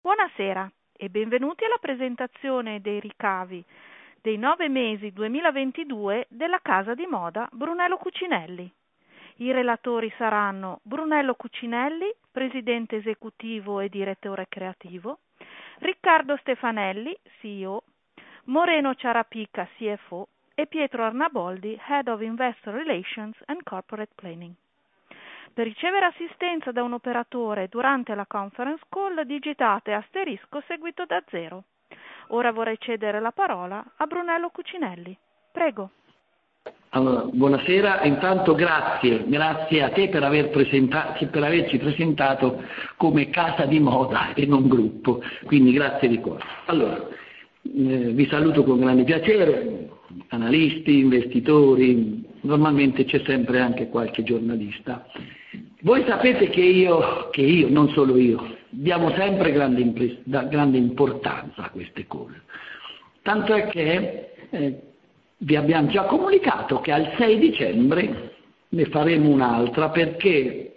Buonasera e benvenuti alla presentazione dei ricavi dei 9 mesi 2022 della casa di moda Brunello Cucinelli. I relatori saranno Brunello Cucinelli, presidente esecutivo e direttore creativo, Riccardo Stefanelli, CEO, Moreno Ciarapica, CFO e Pietro Arnaboldi, Head of Investor Relations and Corporate Planning. Per ricevere assistenza da un operatore durante la conference call digitate asterisco seguito da 0. Ora vorrei cedere la parola a Brunello Cucinelli. Prego. Allora, buonasera, intanto grazie a te per averci presentato come casa di moda e non gruppo, quindi grazie di cuore. Allora, vi saluto con grande piacere, analisti, investitori, normalmente c'è sempre anche qualche giornalista. Voi sapete che io, non solo io, diamo sempre grande importanza a queste cose, tanto è che vi abbiamo già comunicato che al 6 dicembre ne faremo un'altra, perché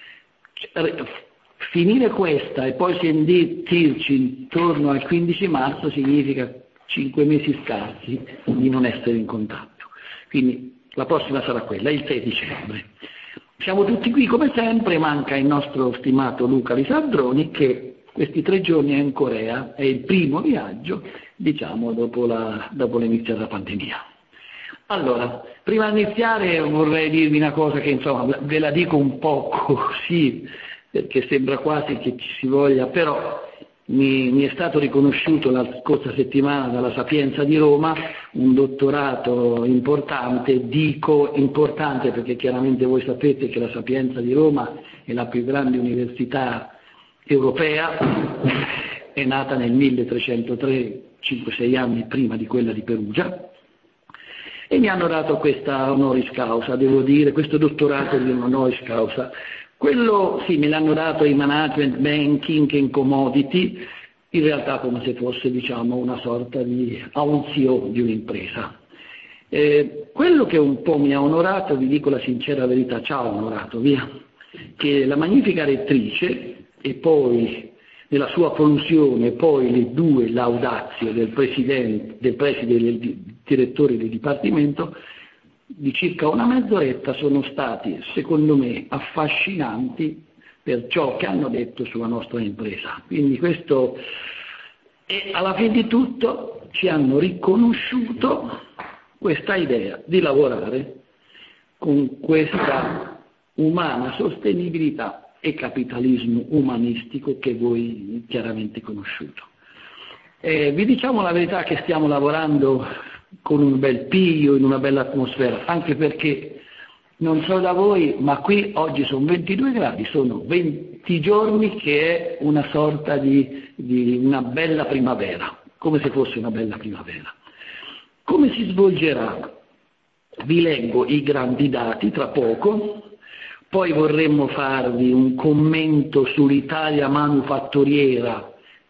finire questa e poi sentirci intorno al 15 marzo significa 5 mesi scarsi di non essere in contatto, quindi la prossima sarà quella, il 6 dicembre. Siamo tutti qui come sempre, manca il nostro stimato Luca Lisandroni che questi 3 giorni è in Corea, è il primo viaggio, diciamo, dopo l'inizio della pandemia. Allora, prima di iniziare vorrei dirvi una cosa che insomma ve la dico un po' così, perché sembra quasi che ci si voglia, però mi è stato riconosciuto la scorsa settimana dalla Sapienza di Roma un dottorato importante, dico importante perché chiaramente voi sapete che la Sapienza di Roma è la più grande università europea, è nata nel 1303, 5-6 anni prima di quella di Perugia, e mi hanno dato questa honoris causa, devo dire, questo dottorato di honoris causa. Quello sì, me l'hanno dato in management, banking e in commodity, in realtà come se fosse, diciamo, una sorta a un CEO di un'impresa. Quello che un po' mi ha onorato, vi dico la sincera verità, ci ha onorato, via, che la magnifica rettrice e poi nella sua prolusione, poi le 2 laudazio del preside del direttore del dipartimento, di circa una mezz'oretta sono stati, secondo me, affascinanti per ciò che hanno detto sulla nostra impresa. Quindi questo, e alla fine di tutto ci hanno riconosciuto questa idea di lavorare con questa umana sostenibilità e capitalismo umanistico che voi chiaramente conosciuto. Vi diciamo la verità che stiamo lavorando con un bel piglio, in una bella atmosfera, anche perché non so da voi, ma qui oggi sono 22 gradi, sono 20 giorni che è una sorta di una bella primavera, come se fosse una bella primavera. Come si svolgerà? Vi leggo i grandi dati tra poco, poi vorremmo farvi un commento sull'Italia manufatturiera,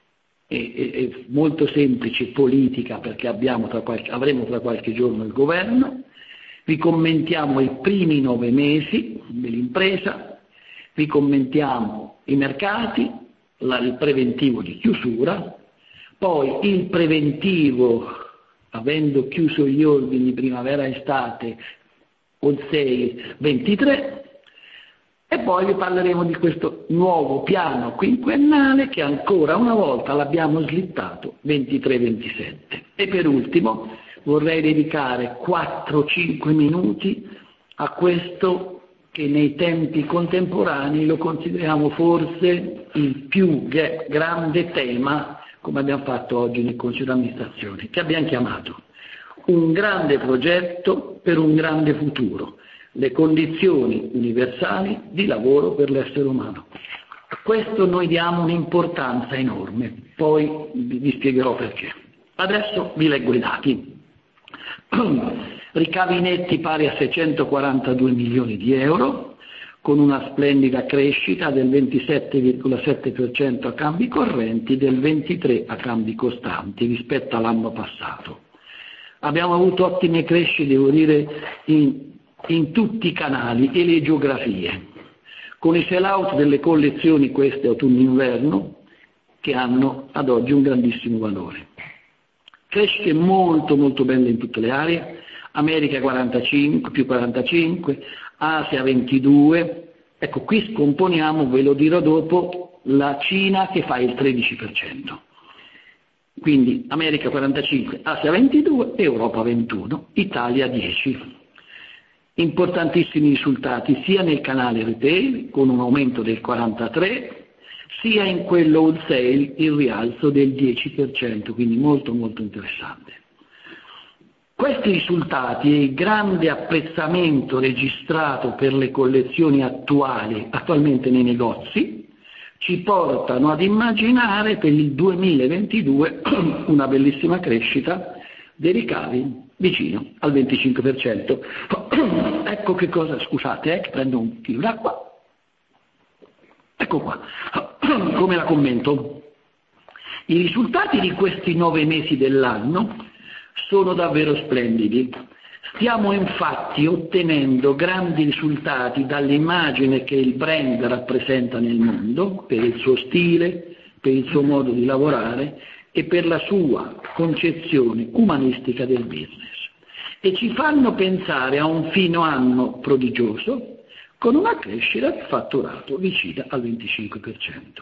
è molto semplice, politica, perché avremo tra qualche giorno il governo, vi commentiamo i primi 9 mesi dell'impresa, vi commentiamo i mercati, il preventivo di chiusura, poi il preventivo, avendo chiuso gli ordini primavera-estate, o 6-23, e poi vi parleremo di questo nuovo piano quinquennale che ancora una volta l'abbiamo slittato 23-27. E per ultimo vorrei dedicare 4-5 minuti a questo che nei tempi contemporanei lo consideriamo forse il più grande tema, come abbiamo fatto oggi nel Consiglio d'amministrazione, che abbiamo chiamato un grande progetto per un grande futuro. Le condizioni universali di lavoro per l'essere umano. A questo noi diamo un'importanza enorme, poi vi spiegherò perché. Adesso vi leggo i dati. Ricavi netti pari a 642 milioni di euro, con una splendida crescita del 27,7% a cambi correnti, del 23% a cambi costanti rispetto all'anno passato. Abbiamo avuto ottime crescite, devo dire, in tutti i canali e le geografie, con i sell-out delle collezioni queste autunno-inverno che hanno ad oggi un grandissimo valore. Crescite molto molto belle in tutte le aree, America 45, più 45, Asia 22, ecco qui scomponiamo, ve lo dirò dopo, la Cina che fa il 13%. Quindi America 45, Asia 22, Europa 21, Italia 10. Importantissimi risultati sia nel canale retail con un aumento del 43%, sia in quello wholesale il rialzo del 10%, quindi molto molto interessante. Questi risultati e il grande apprezzamento registrato per le collezioni attualmente nei negozi ci portano ad immaginare per il 2022 una bellissima crescita dei ricavi vicino al 25%. Ecco che cosa, scusate, prendo un chilo d'acqua. Ecco qua, come la commento. I risultati di questi 9 mesi dell'anno sono davvero splendidi. Stiamo infatti ottenendo grandi risultati dall'immagine che il brand rappresenta nel mondo, per il suo stile, per il suo modo di lavorare e per la sua concezione umanistica del business. E ci fanno pensare a un fine anno prodigioso, con una crescita di fatturato vicina al 25%.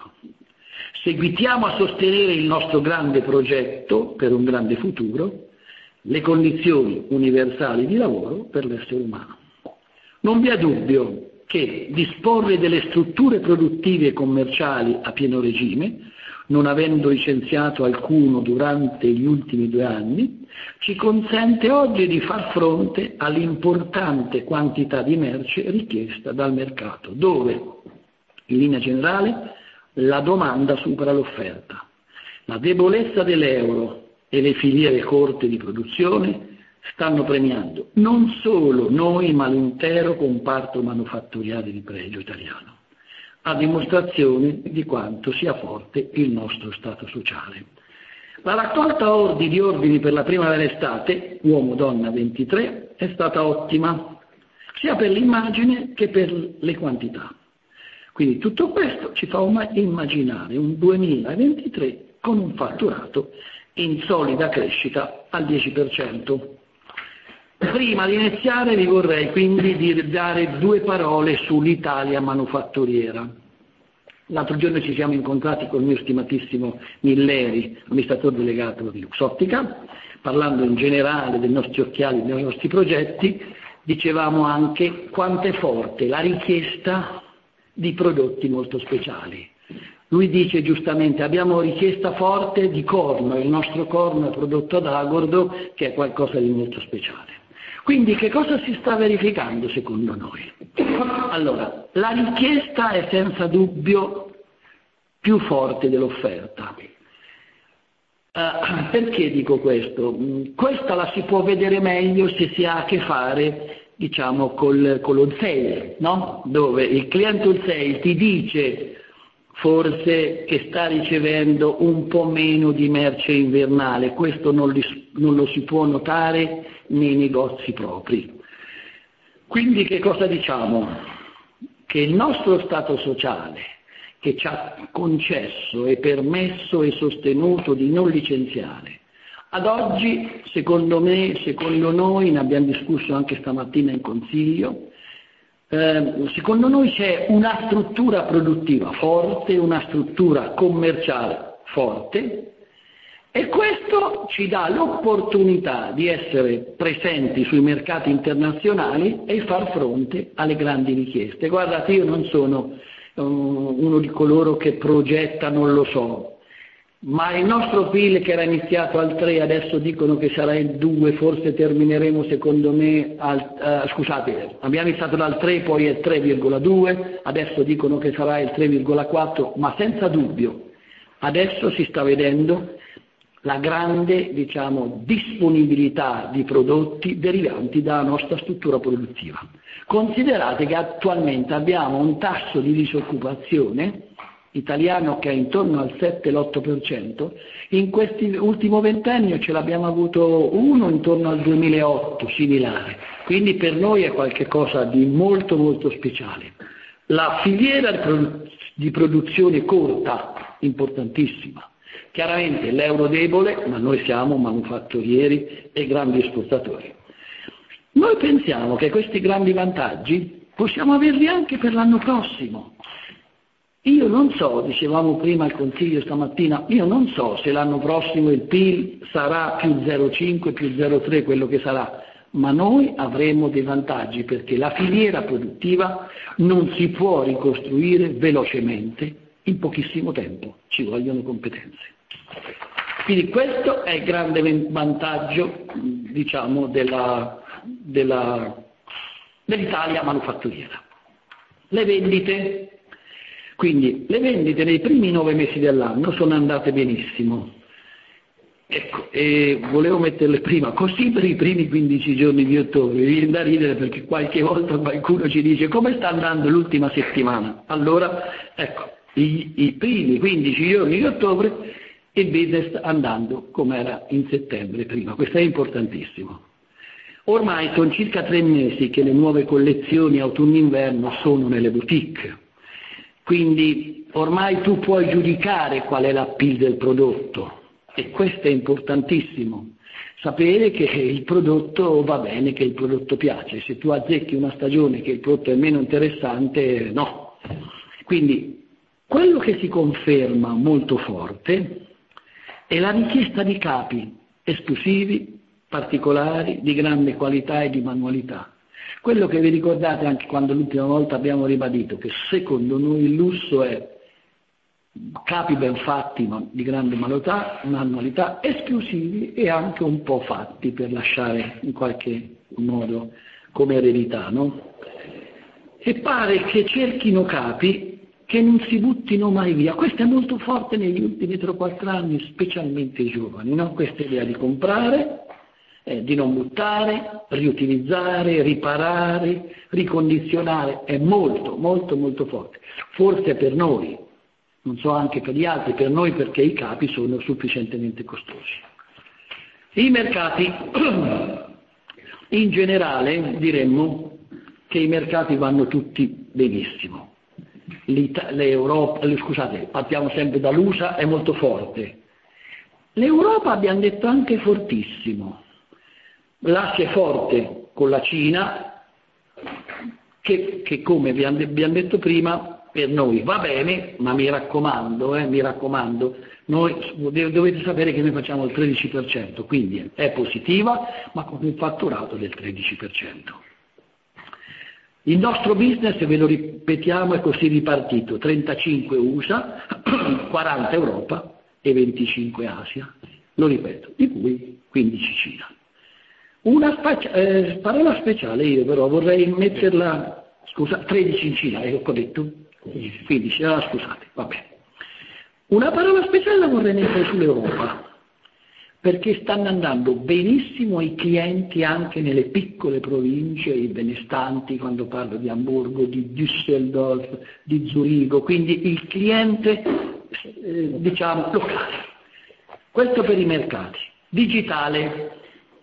Seguitiamo a sostenere il nostro grande progetto per un grande futuro, le condizioni universali di lavoro per l'essere umano. Non vi è dubbio che disporre delle strutture produttive e commerciali a pieno regime, non avendo licenziato alcuno durante gli ultimi 2 anni, ci consente oggi di far fronte all'importante quantità di merce richiesta dal mercato, dove, in linea generale, la domanda supera l'offerta. La debolezza dell'euro e le filiere corte di produzione stanno premiando non solo noi, ma l'intero comparto manufattoriale di pregio italiano, a dimostrazione di quanto sia forte il nostro stato sociale. La raccolta di ordini per la primavera-estate, uomo-donna 23, è stata ottima, sia per l'immagine che per le quantità. Quindi tutto questo ci fa immaginare un 2023 con un fatturato in solida crescita al 10%. Prima di iniziare vi vorrei quindi dare 2 parole sull'Italia manufatturiera. L'altro giorno ci siamo incontrati con il mio stimatissimo Milleri, amministratore delegato di Luxottica, parlando in generale dei nostri occhiali, dei nostri progetti, dicevamo anche quanto è forte la richiesta di prodotti molto speciali. Lui dice giustamente abbiamo richiesta forte di corno, il nostro corno è prodotto ad Agordo, che è qualcosa di molto speciale. Quindi che cosa si sta verificando secondo noi? Allora, la richiesta è senza dubbio più forte dell'offerta. Perché dico questo? Questa la si può vedere meglio se si ha a che fare, diciamo, con l'wholesale, no? Dove il cliente wholesale ti dice forse che sta ricevendo un po' meno di merce invernale, questo non lo si può notare nei negozi propri. Quindi che cosa diciamo? Che il nostro stato sociale, che ci ha concesso e permesso e sostenuto di non licenziare, ad oggi, secondo noi, ne abbiamo discusso anche stamattina in consiglio, secondo noi c'è una struttura produttiva forte, una struttura commerciale forte, e questo ci dà l'opportunità di essere presenti sui mercati internazionali e far fronte alle grandi richieste. Guardate, io non sono uno di coloro che progetta, non lo so, ma il nostro PIL che era iniziato al 3, adesso dicono che sarà il 2, forse termineremo secondo me abbiamo iniziato dal 3, poi è 3,2, adesso dicono che sarà il 3,4, ma senza dubbio adesso si sta vedendo la grande, disponibilità di prodotti derivanti dalla nostra struttura produttiva. Considerate che attualmente abbiamo un tasso di disoccupazione italiano che è intorno al 7-8%, in questi ultimo ventennio ce l'abbiamo avuto uno intorno al 2008, similare, quindi per noi è qualcosa di molto molto speciale. La filiera di produzione corta importantissima. Chiaramente l'euro debole, ma noi siamo manufatturieri e grandi esportatori. Noi pensiamo che questi grandi vantaggi possiamo averli anche per l'anno prossimo. Io non so, dicevamo prima al Consiglio stamattina, io non so se l'anno prossimo il PIL sarà più 0,5, più 0,3, quello che sarà, ma noi avremo dei vantaggi perché la filiera produttiva non si può ricostruire velocemente in pochissimo tempo, ci vogliono competenze. Quindi questo è il grande vantaggio, diciamo, dell'Italia manufatturiera. Le vendite. Quindi le vendite nei primi 9 mesi dell'anno sono andate benissimo. Ecco, e volevo metterle prima, così per i primi 15 giorni di ottobre. Mi viene da ridere perché qualche volta qualcuno ci dice come sta andando l'ultima settimana. Allora, ecco, i primi 15 giorni di ottobre il business sta andando come era in settembre prima. Questo è importantissimo. Ormai sono circa 3 mesi che le nuove collezioni autunno-inverno sono nelle boutique. Quindi ormai tu puoi giudicare qual è l'appeal del prodotto e questo è importantissimo, sapere che il prodotto va bene, che il prodotto piace. Se tu azzecchi una stagione che il prodotto è meno interessante, no. Quindi quello che si conferma molto forte è la richiesta di capi esclusivi, particolari, di grande qualità e di manualità. Quello che vi ricordate anche quando l'ultima volta abbiamo ribadito che secondo noi il lusso è capi ben fatti ma di grande manualità, esclusivi e anche un po' fatti per lasciare in qualche modo come eredità, no? E pare che cerchino capi che non si buttino mai via. Questo è molto forte negli ultimi 3 o 4 anni, specialmente i giovani, no? Questa idea di comprare, di non buttare, riutilizzare, riparare, ricondizionare, è molto, molto, molto forte. Forse per noi, non so anche per gli altri, per noi perché i capi sono sufficientemente costosi. I mercati, in generale diremmo che i mercati vanno tutti benissimo. Scusate, partiamo sempre dall'USA, è molto forte. L'Europa abbiamo detto anche fortissimo. L'Asia è forte con la Cina, che come vi abbiamo detto prima, per noi va bene, ma mi raccomando, noi dovete sapere che noi facciamo il 13%, quindi è positiva, ma con un fatturato del 13%. Il nostro business, ve lo ripetiamo, è così ripartito: 35 USA, 40 Europa e 25 Asia, lo ripeto, di cui 15 Cina. Una parola speciale io però vorrei metterla, 13 in Cina, ho detto? 15, scusate, va bene. Una parola speciale la vorrei mettere sull'Europa, perché stanno andando benissimo i clienti anche nelle piccole province, i benestanti, quando parlo di Amburgo, di Düsseldorf, di Zurigo, quindi il cliente, diciamo, locale. Questo per i mercati. Digitale.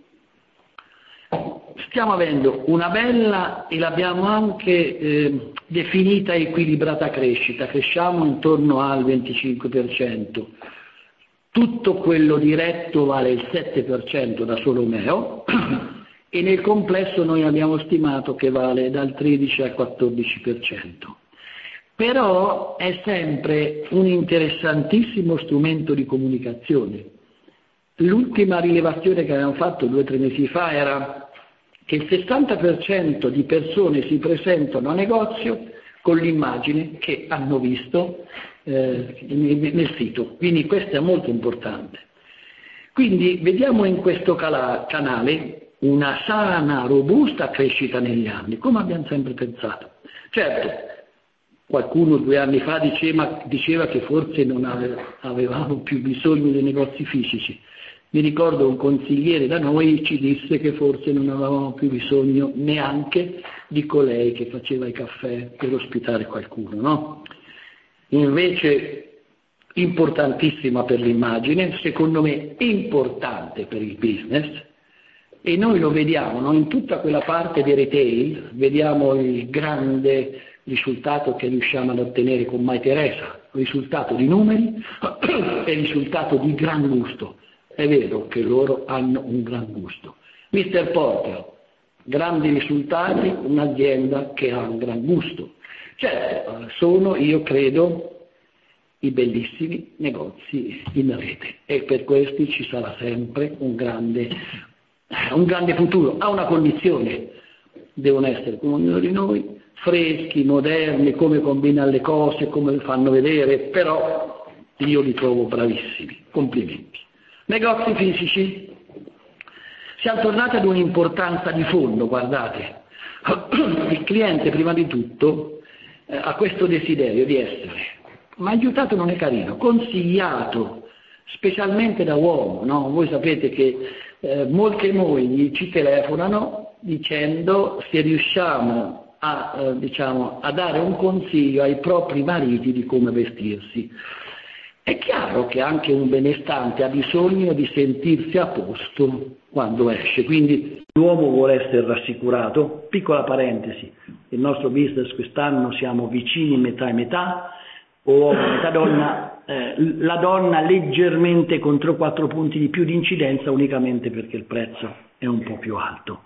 Stiamo avendo una bella, e l'abbiamo anche definita equilibrata crescita, cresciamo intorno al 25%, tutto quello diretto vale il 7% da solo Meo e nel complesso noi abbiamo stimato che vale dal 13 al 14%. Però è sempre un interessantissimo strumento di comunicazione. L'ultima rilevazione che abbiamo fatto 2 o 3 mesi fa era che il 60% di persone si presentano a negozio con l'immagine che hanno visto nel sito, quindi questo è molto importante. Quindi vediamo in questo canale una sana, robusta crescita negli anni, come abbiamo sempre pensato. Certo, qualcuno 2 anni fa diceva che forse non avevamo più bisogno dei negozi fisici. Mi ricordo un consigliere da noi ci disse che forse non avevamo più bisogno neanche di colei che faceva i caffè per ospitare qualcuno, no? Invece importantissima per l'immagine, secondo me importante per il business, e noi lo vediamo, no? In tutta quella parte di retail, vediamo il grande risultato che riusciamo ad ottenere con Mai Teresa. risultato di numeri, è risultato di gran gusto. È vero che loro hanno un gran gusto. Mr. Porter, grandi risultati, un'azienda che ha un gran gusto. Certo, sono, io credo, i bellissimi negozi in rete e per questi ci sarà sempre un grande futuro. Ha una condizione: devono essere come ognuno di noi, freschi, moderni, come combinano le cose, come le fanno vedere, però io li trovo bravissimi, complimenti. Negozi fisici, siamo tornati ad un'importanza di fondo, guardate, il cliente prima di tutto ha questo desiderio di essere, ma aiutato non è carino, consigliato, specialmente da uomo, no? Voi sapete che molte mogli ci telefonano dicendo se riusciamo a dare un consiglio ai propri mariti di come vestirsi. È chiaro che anche un benestante ha bisogno di sentirsi a posto quando esce, quindi l'uomo vuole essere rassicurato. Piccola parentesi, il nostro business quest'anno siamo vicini metà e metà, uomo metà donna, la donna leggermente contro 4 punti di più di incidenza unicamente perché il prezzo è un po' più alto.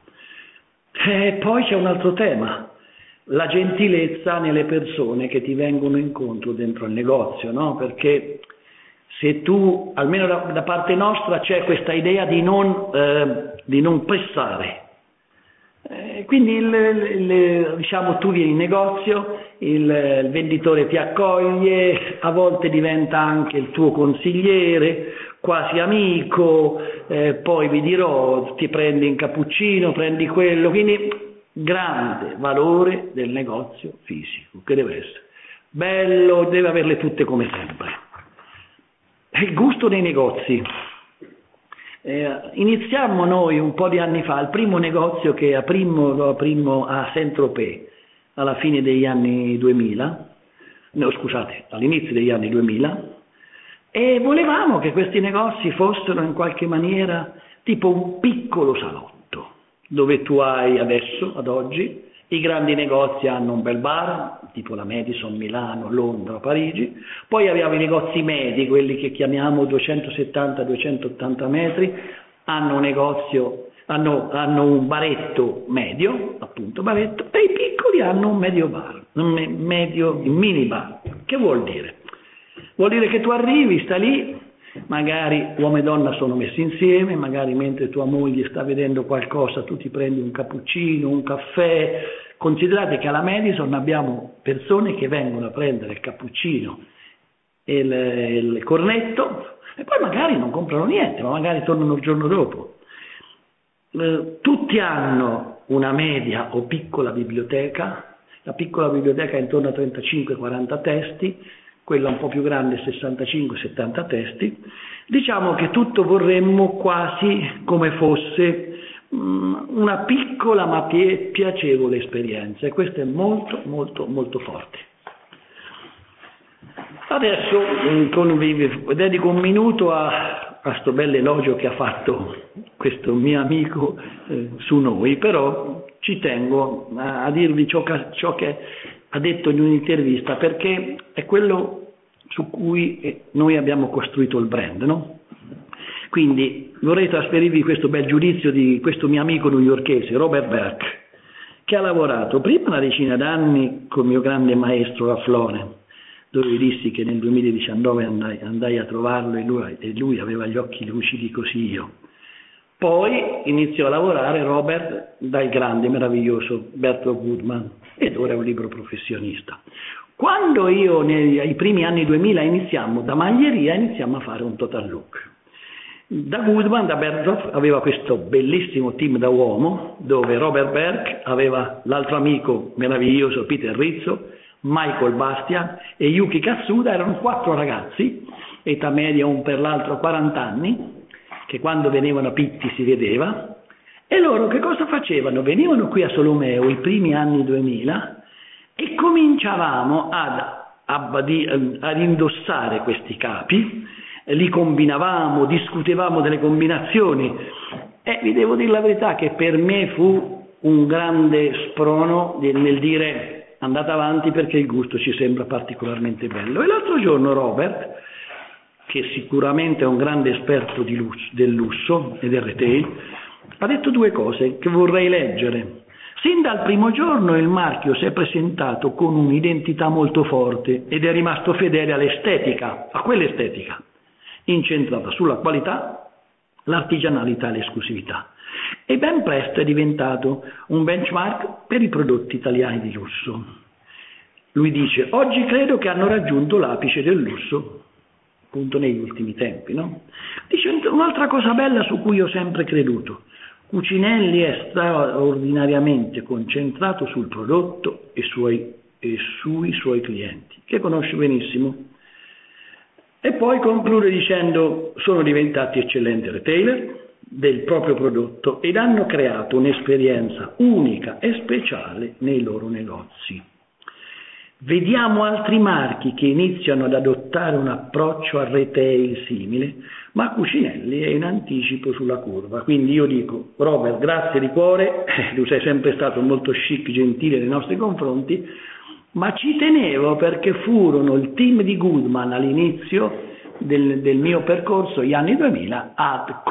E poi c'è un altro tema, la gentilezza nelle persone che ti vengono incontro dentro il negozio, no? Perché se tu, almeno da parte nostra, c'è questa idea di non pressare. Quindi diciamo, tu vieni in negozio, il venditore ti accoglie, a volte diventa anche il tuo consigliere, quasi amico, poi vi dirò, ti prendi un cappuccino, prendi quello, quindi grande valore del negozio fisico, che deve essere bello, deve averle tutte come sempre. Il gusto dei negozi. Iniziammo noi un po' di anni fa, il primo negozio che aprimmo a Saint-Tropez alla fine degli anni 2000, all'inizio degli anni 2000, e volevamo che questi negozi fossero in qualche maniera tipo un piccolo salotto, dove tu hai adesso, ad oggi, i grandi negozi hanno un bel bar, tipo la Madison, Milano, Londra, Parigi, poi abbiamo i negozi medi, quelli che chiamiamo 270-280 metri, hanno un baretto medio, appunto baretto, e i piccoli hanno un medio bar, un mini bar. Che vuol dire? Vuol dire che tu arrivi, sta lì, magari uomo e donna sono messi insieme, magari mentre tua moglie sta vedendo qualcosa tu ti prendi un cappuccino, un caffè. Considerate che alla Madison abbiamo persone che vengono a prendere il cappuccino e il cornetto e poi magari non comprano niente, ma magari tornano il giorno dopo. Tutti hanno una media o piccola biblioteca, la piccola biblioteca è intorno a 35-40 testi, quella un po' più grande 65-70 testi. Diciamo che tutto vorremmo quasi come fosse una piccola ma piacevole esperienza, e questo è molto molto molto forte. Adesso dedico un minuto a sto bel elogio che ha fatto questo mio amico su noi, però ci tengo a dirvi ciò che ha detto in un'intervista, perché è quello su cui noi abbiamo costruito il brand, no? Quindi vorrei trasferirvi questo bel giudizio di questo mio amico newyorkese, Robert Berk, che ha lavorato prima una decina d'anni con il mio grande maestro Raflone, dove vi dissi che nel 2019 andai a trovarlo e lui aveva gli occhi lucidi così io. Poi iniziò a lavorare Robert dal grande, meraviglioso Bertolt Goodman, ed ora è un libero professionista. Quando io ai primi anni 2000 iniziammo da maglieria, iniziamo a fare un total look. Da Goodman, da Bertolt, aveva questo bellissimo team da uomo, dove Robert Berk aveva l'altro amico meraviglioso Peter Rizzo, Michael Bastian e Yuki Katsuda. Erano 4 ragazzi, età media un per l'altro 40 anni, che quando venivano a Pitti si vedeva. E loro che cosa facevano? Venivano qui a Solomeo i primi anni 2000 e cominciavamo ad indossare questi capi, li combinavamo, discutevamo delle combinazioni, e vi devo dire la verità che per me fu un grande sprono nel dire andate avanti perché il gusto ci sembra particolarmente bello. E l'altro giorno Robert, che sicuramente è un grande esperto del lusso e del retail, ha detto due cose che vorrei leggere. Sin dal primo giorno il marchio si è presentato con un'identità molto forte ed è rimasto fedele all'estetica, a quell'estetica, incentrata sulla qualità, l'artigianalità e l'esclusività. E ben presto è diventato un benchmark per i prodotti italiani di lusso. Lui dice, oggi credo che hanno raggiunto l'apice del lusso, appunto negli ultimi tempi, no? Dice un'altra cosa bella su cui ho sempre creduto. Cucinelli è straordinariamente concentrato sul prodotto e sui suoi clienti, che conosce benissimo. E poi conclude dicendo, sono diventati eccellenti retailer del proprio prodotto ed hanno creato un'esperienza unica e speciale nei loro negozi. Vediamo altri marchi che iniziano ad adottare un approccio al retail simile, ma Cucinelli è in anticipo sulla curva. Quindi io dico, Robert, grazie di cuore, tu sei sempre stato molto chic, gentile nei nostri confronti, ma ci tenevo perché furono il team di Goodman all'inizio del mio percorso, gli anni 2000, a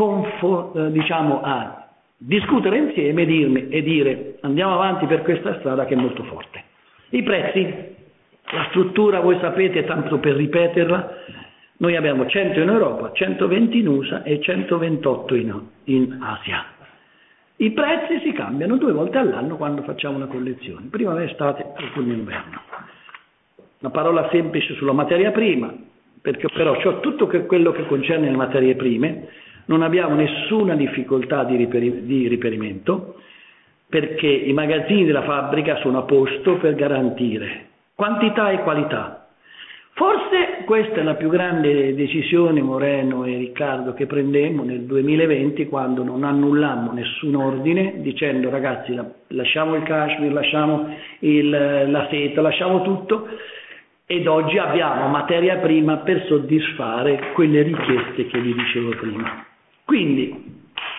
discutere insieme e dire andiamo avanti per questa strada che è molto forte. I prezzi, la struttura, voi sapete, tanto per ripeterla, noi abbiamo 100 in Europa, 120 in USA e 128 in Asia. I prezzi si cambiano 2 volte all'anno quando facciamo una collezione, prima l'estate e poi l'inverno. Una parola semplice sulla materia prima, perché però c'ho tutto quello che concerne le materie prime, non abbiamo nessuna difficoltà di riperimento, perché i magazzini della fabbrica sono a posto per garantire quantità e qualità. Forse questa è la più grande decisione, Moreno e Riccardo, che prendemmo nel 2020 quando non annullammo nessun ordine dicendo ragazzi lasciamo il cashmere, lasciamo la seta, lasciamo tutto ed oggi abbiamo materia prima per soddisfare quelle richieste che vi dicevo prima. Quindi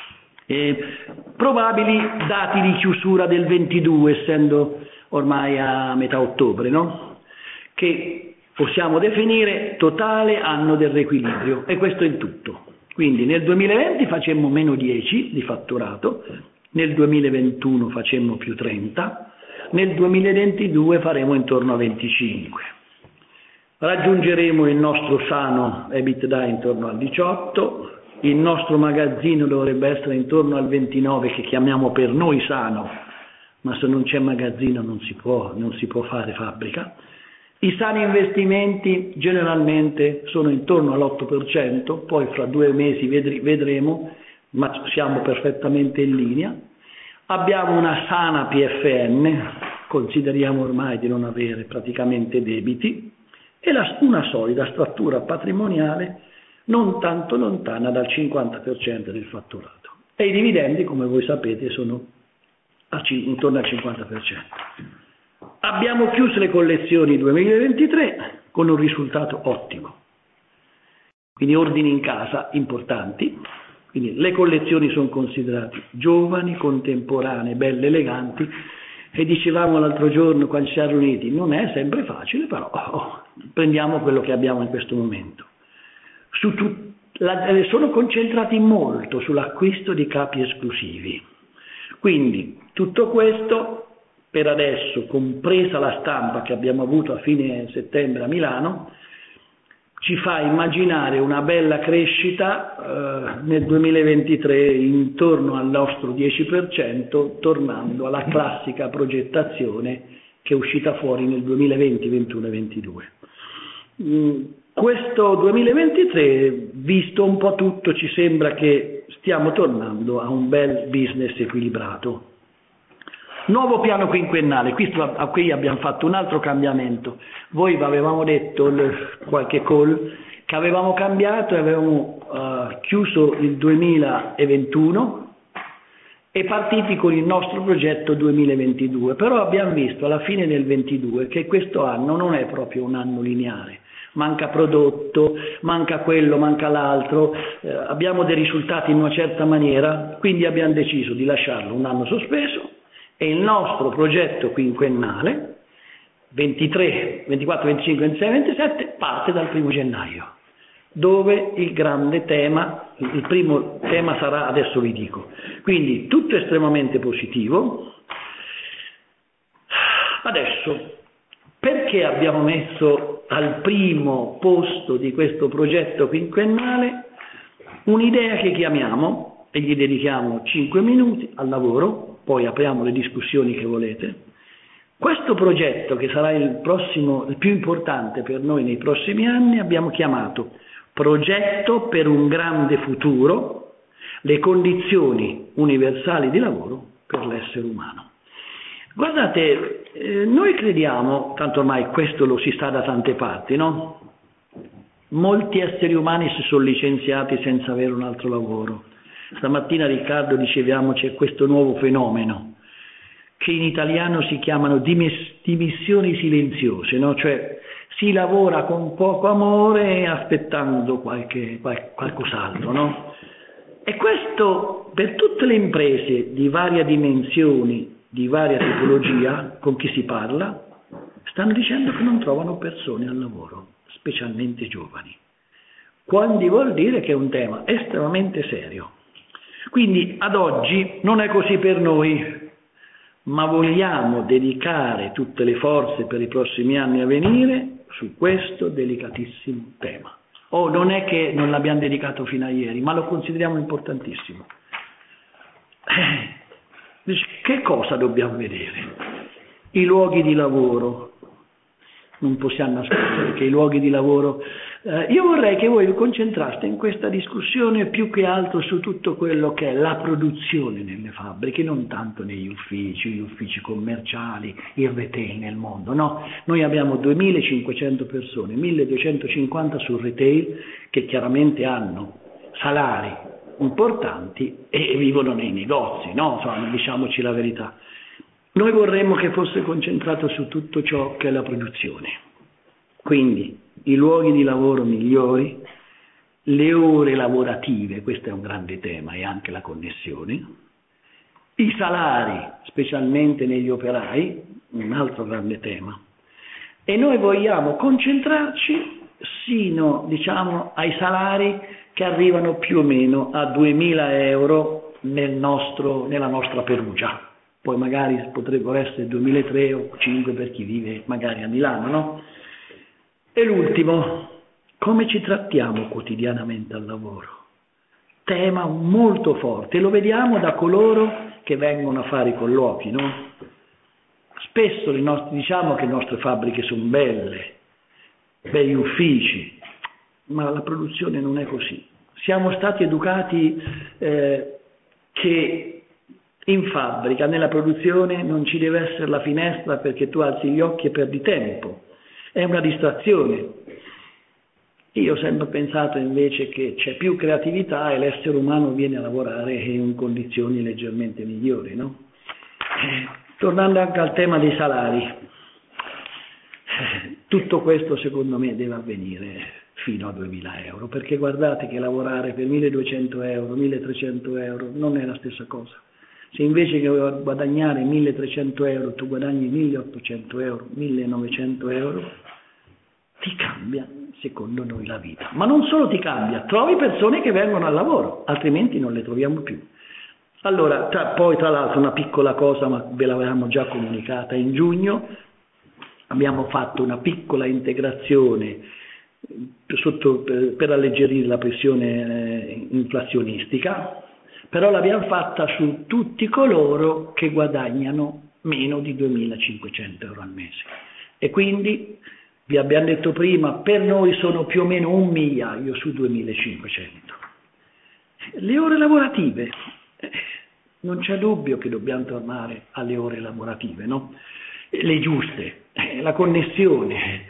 probabili dati di chiusura del 22, essendo ormai a metà ottobre, no? Che possiamo definire totale anno del riequilibrio, e questo è tutto. Quindi nel 2020 facemmo meno 10 di fatturato, nel 2021 facemmo più 30, nel 2022 faremo intorno a 25. Raggiungeremo il nostro sano EBITDA intorno al 18, il nostro magazzino dovrebbe essere intorno al 29, che chiamiamo per noi sano, ma se non c'è magazzino non si può fare fabbrica. I sani investimenti generalmente sono intorno all'8%, poi fra 2 mesi vedremo, ma siamo perfettamente in linea. Abbiamo una sana PFN, consideriamo ormai di non avere praticamente debiti, e una solida struttura patrimoniale non tanto lontana dal 50% del fatturato. E i dividendi, come voi sapete, sono intorno al 50%. Abbiamo chiuso le collezioni 2023 con un risultato ottimo, quindi ordini in casa importanti, quindi le collezioni sono considerate giovani, contemporanee, belle, eleganti, e dicevamo l'altro giorno quando ci siamo riuniti, non è sempre facile, però prendiamo quello che abbiamo in questo momento. Sono concentrati molto sull'acquisto di capi esclusivi, quindi tutto questo per adesso, compresa la stampa che abbiamo avuto a fine settembre a Milano, ci fa immaginare una bella crescita nel 2023 intorno al nostro 10%, tornando alla classica progettazione che è uscita fuori nel 2020, 21 e 22. Questo 2023, visto un po' tutto, ci sembra che stiamo tornando a un bel business equilibrato. Nuovo piano quinquennale, qui abbiamo fatto un altro cambiamento. Voi vi avevamo detto qualche call che avevamo cambiato e avevamo chiuso il 2021 e partiti con il nostro progetto 2022, però abbiamo visto alla fine del 2022 che questo anno non è proprio un anno lineare. Manca prodotto, manca quello, manca l'altro, abbiamo dei risultati in una certa maniera, quindi abbiamo deciso di lasciarlo un anno sospeso. E il nostro progetto quinquennale 23, 24, 25, 26, 27 parte dal 1 gennaio, dove il grande tema, il primo tema sarà, adesso vi dico, quindi tutto estremamente positivo. Adesso, perché abbiamo messo al primo posto di questo progetto quinquennale un'idea che chiamiamo, e gli dedichiamo 5 minuti al lavoro, poi apriamo le discussioni che volete. Questo progetto, che sarà il più importante per noi nei prossimi anni, abbiamo chiamato Progetto per un grande futuro, le condizioni universali di lavoro per l'essere umano. Guardate, noi crediamo, tanto ormai questo lo si sa da tante parti, no? Molti esseri umani si sono licenziati senza avere un altro lavoro. Stamattina Riccardo dicevamo c'è questo nuovo fenomeno che in italiano si chiamano dimissioni silenziose, no? Cioè si lavora con poco amore aspettando qualcos'altro, no? E questo per tutte le imprese di varia dimensione, di varia tipologia con chi si parla, stanno dicendo che non trovano persone al lavoro, specialmente giovani. Quindi vuol dire che è un tema estremamente serio. Quindi ad oggi non è così per noi, ma vogliamo dedicare tutte le forze per i prossimi anni a venire su questo delicatissimo tema. Non è che non l'abbiamo dedicato fino a ieri, ma lo consideriamo importantissimo. Che cosa dobbiamo vedere? I luoghi di lavoro. Non possiamo nascondere che i luoghi di lavoro... io vorrei che voi vi concentraste in questa discussione più che altro su tutto quello che è la produzione nelle fabbriche, non tanto negli uffici, gli uffici commerciali, il retail nel mondo, no? Noi abbiamo 2.500 persone, 1.250 sul retail, che chiaramente hanno salari importanti e vivono nei negozi, no? Insomma, diciamoci la verità. Noi vorremmo che fosse concentrato su tutto ciò che è la produzione. Quindi i luoghi di lavoro migliori, le ore lavorative, questo è un grande tema, e anche la connessione, i salari, specialmente negli operai, un altro grande tema. E noi vogliamo concentrarci sino, diciamo, ai salari che arrivano più o meno a 2.000 euro nella nostra Perugia. Poi magari potrebbero essere 2.300 o 5 per chi vive magari a Milano, no? E l'ultimo, come ci trattiamo quotidianamente al lavoro? Tema molto forte, lo vediamo da coloro che vengono a fare i colloqui, no? Spesso diciamo che le nostre fabbriche sono belle, begli uffici, ma la produzione non è così. Siamo stati educati che in fabbrica, nella produzione, non ci deve essere la finestra perché tu alzi gli occhi e perdi tempo. È una distrazione. Io ho sempre pensato invece che c'è più creatività e l'essere umano viene a lavorare in condizioni leggermente migliori, no? Tornando anche al tema dei salari, tutto questo secondo me deve avvenire fino a 2.000 euro, perché guardate che lavorare per 1.200 euro, 1.300 euro non è la stessa cosa. Se invece che guadagnare 1.300 euro tu guadagni 1.800 euro, 1.900 euro, ti cambia secondo noi la vita. Ma non solo ti cambia, trovi persone che vengono al lavoro, altrimenti non le troviamo più. Allora, poi tra l'altro una piccola cosa, ma ve l'avevamo già comunicata in giugno, abbiamo fatto una piccola integrazione per alleggerire la pressione inflazionistica, però l'abbiamo fatta su tutti coloro che guadagnano meno di 2.500 euro al mese. E quindi, vi abbiamo detto prima, per noi sono più o meno 1 migliaio su 2.500. Le ore lavorative, non c'è dubbio che dobbiamo tornare alle ore lavorative, no? Le giuste, la connessione.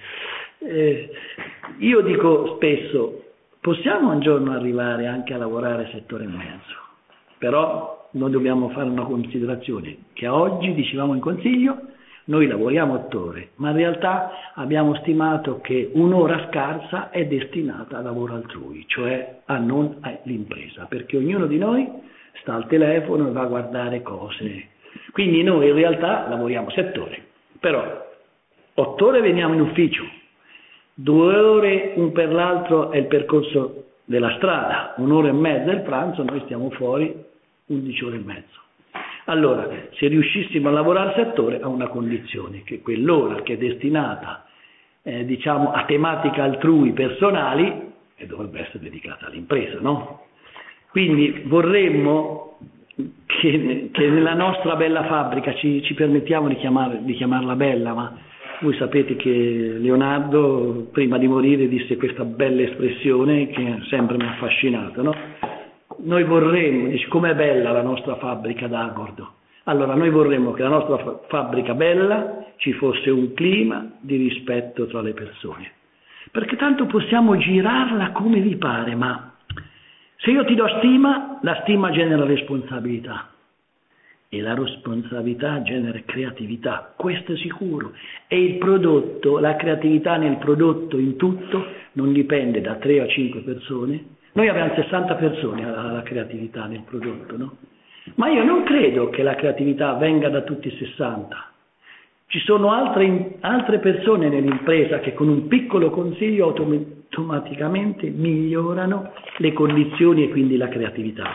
Io dico spesso, possiamo un giorno arrivare anche a lavorare 7 ore e mezzo. Però noi dobbiamo fare una considerazione, che oggi, dicevamo in consiglio, noi lavoriamo 8 ore, ma in realtà abbiamo stimato che un'ora scarsa è destinata a lavoro altrui, cioè non all'impresa, perché ognuno di noi sta al telefono e va a guardare cose. Quindi noi in realtà lavoriamo 7 ore, però 8 ore veniamo in ufficio, 2 ore un per l'altro è il percorso della strada, 1 ora e mezza è il pranzo, noi stiamo fuori 11 ore e mezzo. Allora, se riuscissimo a lavorare 7 ore a una condizione, che quell'ora che è destinata a tematiche altrui personali dovrebbe essere dedicata all'impresa, no? Quindi vorremmo che nella nostra bella fabbrica, ci permettiamo di chiamarla bella, ma voi sapete che Leonardo prima di morire disse questa bella espressione che sempre mi ha affascinato, no? Noi vorremmo, dice, com'è bella la nostra fabbrica d'Agordo. Allora noi vorremmo che la nostra fabbrica bella ci fosse un clima di rispetto tra le persone, perché tanto possiamo girarla come vi pare, ma se io ti do stima, la stima genera responsabilità e la responsabilità genera creatività, questo è sicuro. E il prodotto, la creatività nel prodotto in tutto non dipende da 3 a 5 persone. Noi abbiamo 60 persone alla creatività nel prodotto, no? Ma io non credo che la creatività venga da tutti i 60. Ci sono altre persone nell'impresa che con un piccolo consiglio automaticamente migliorano le condizioni e quindi la creatività.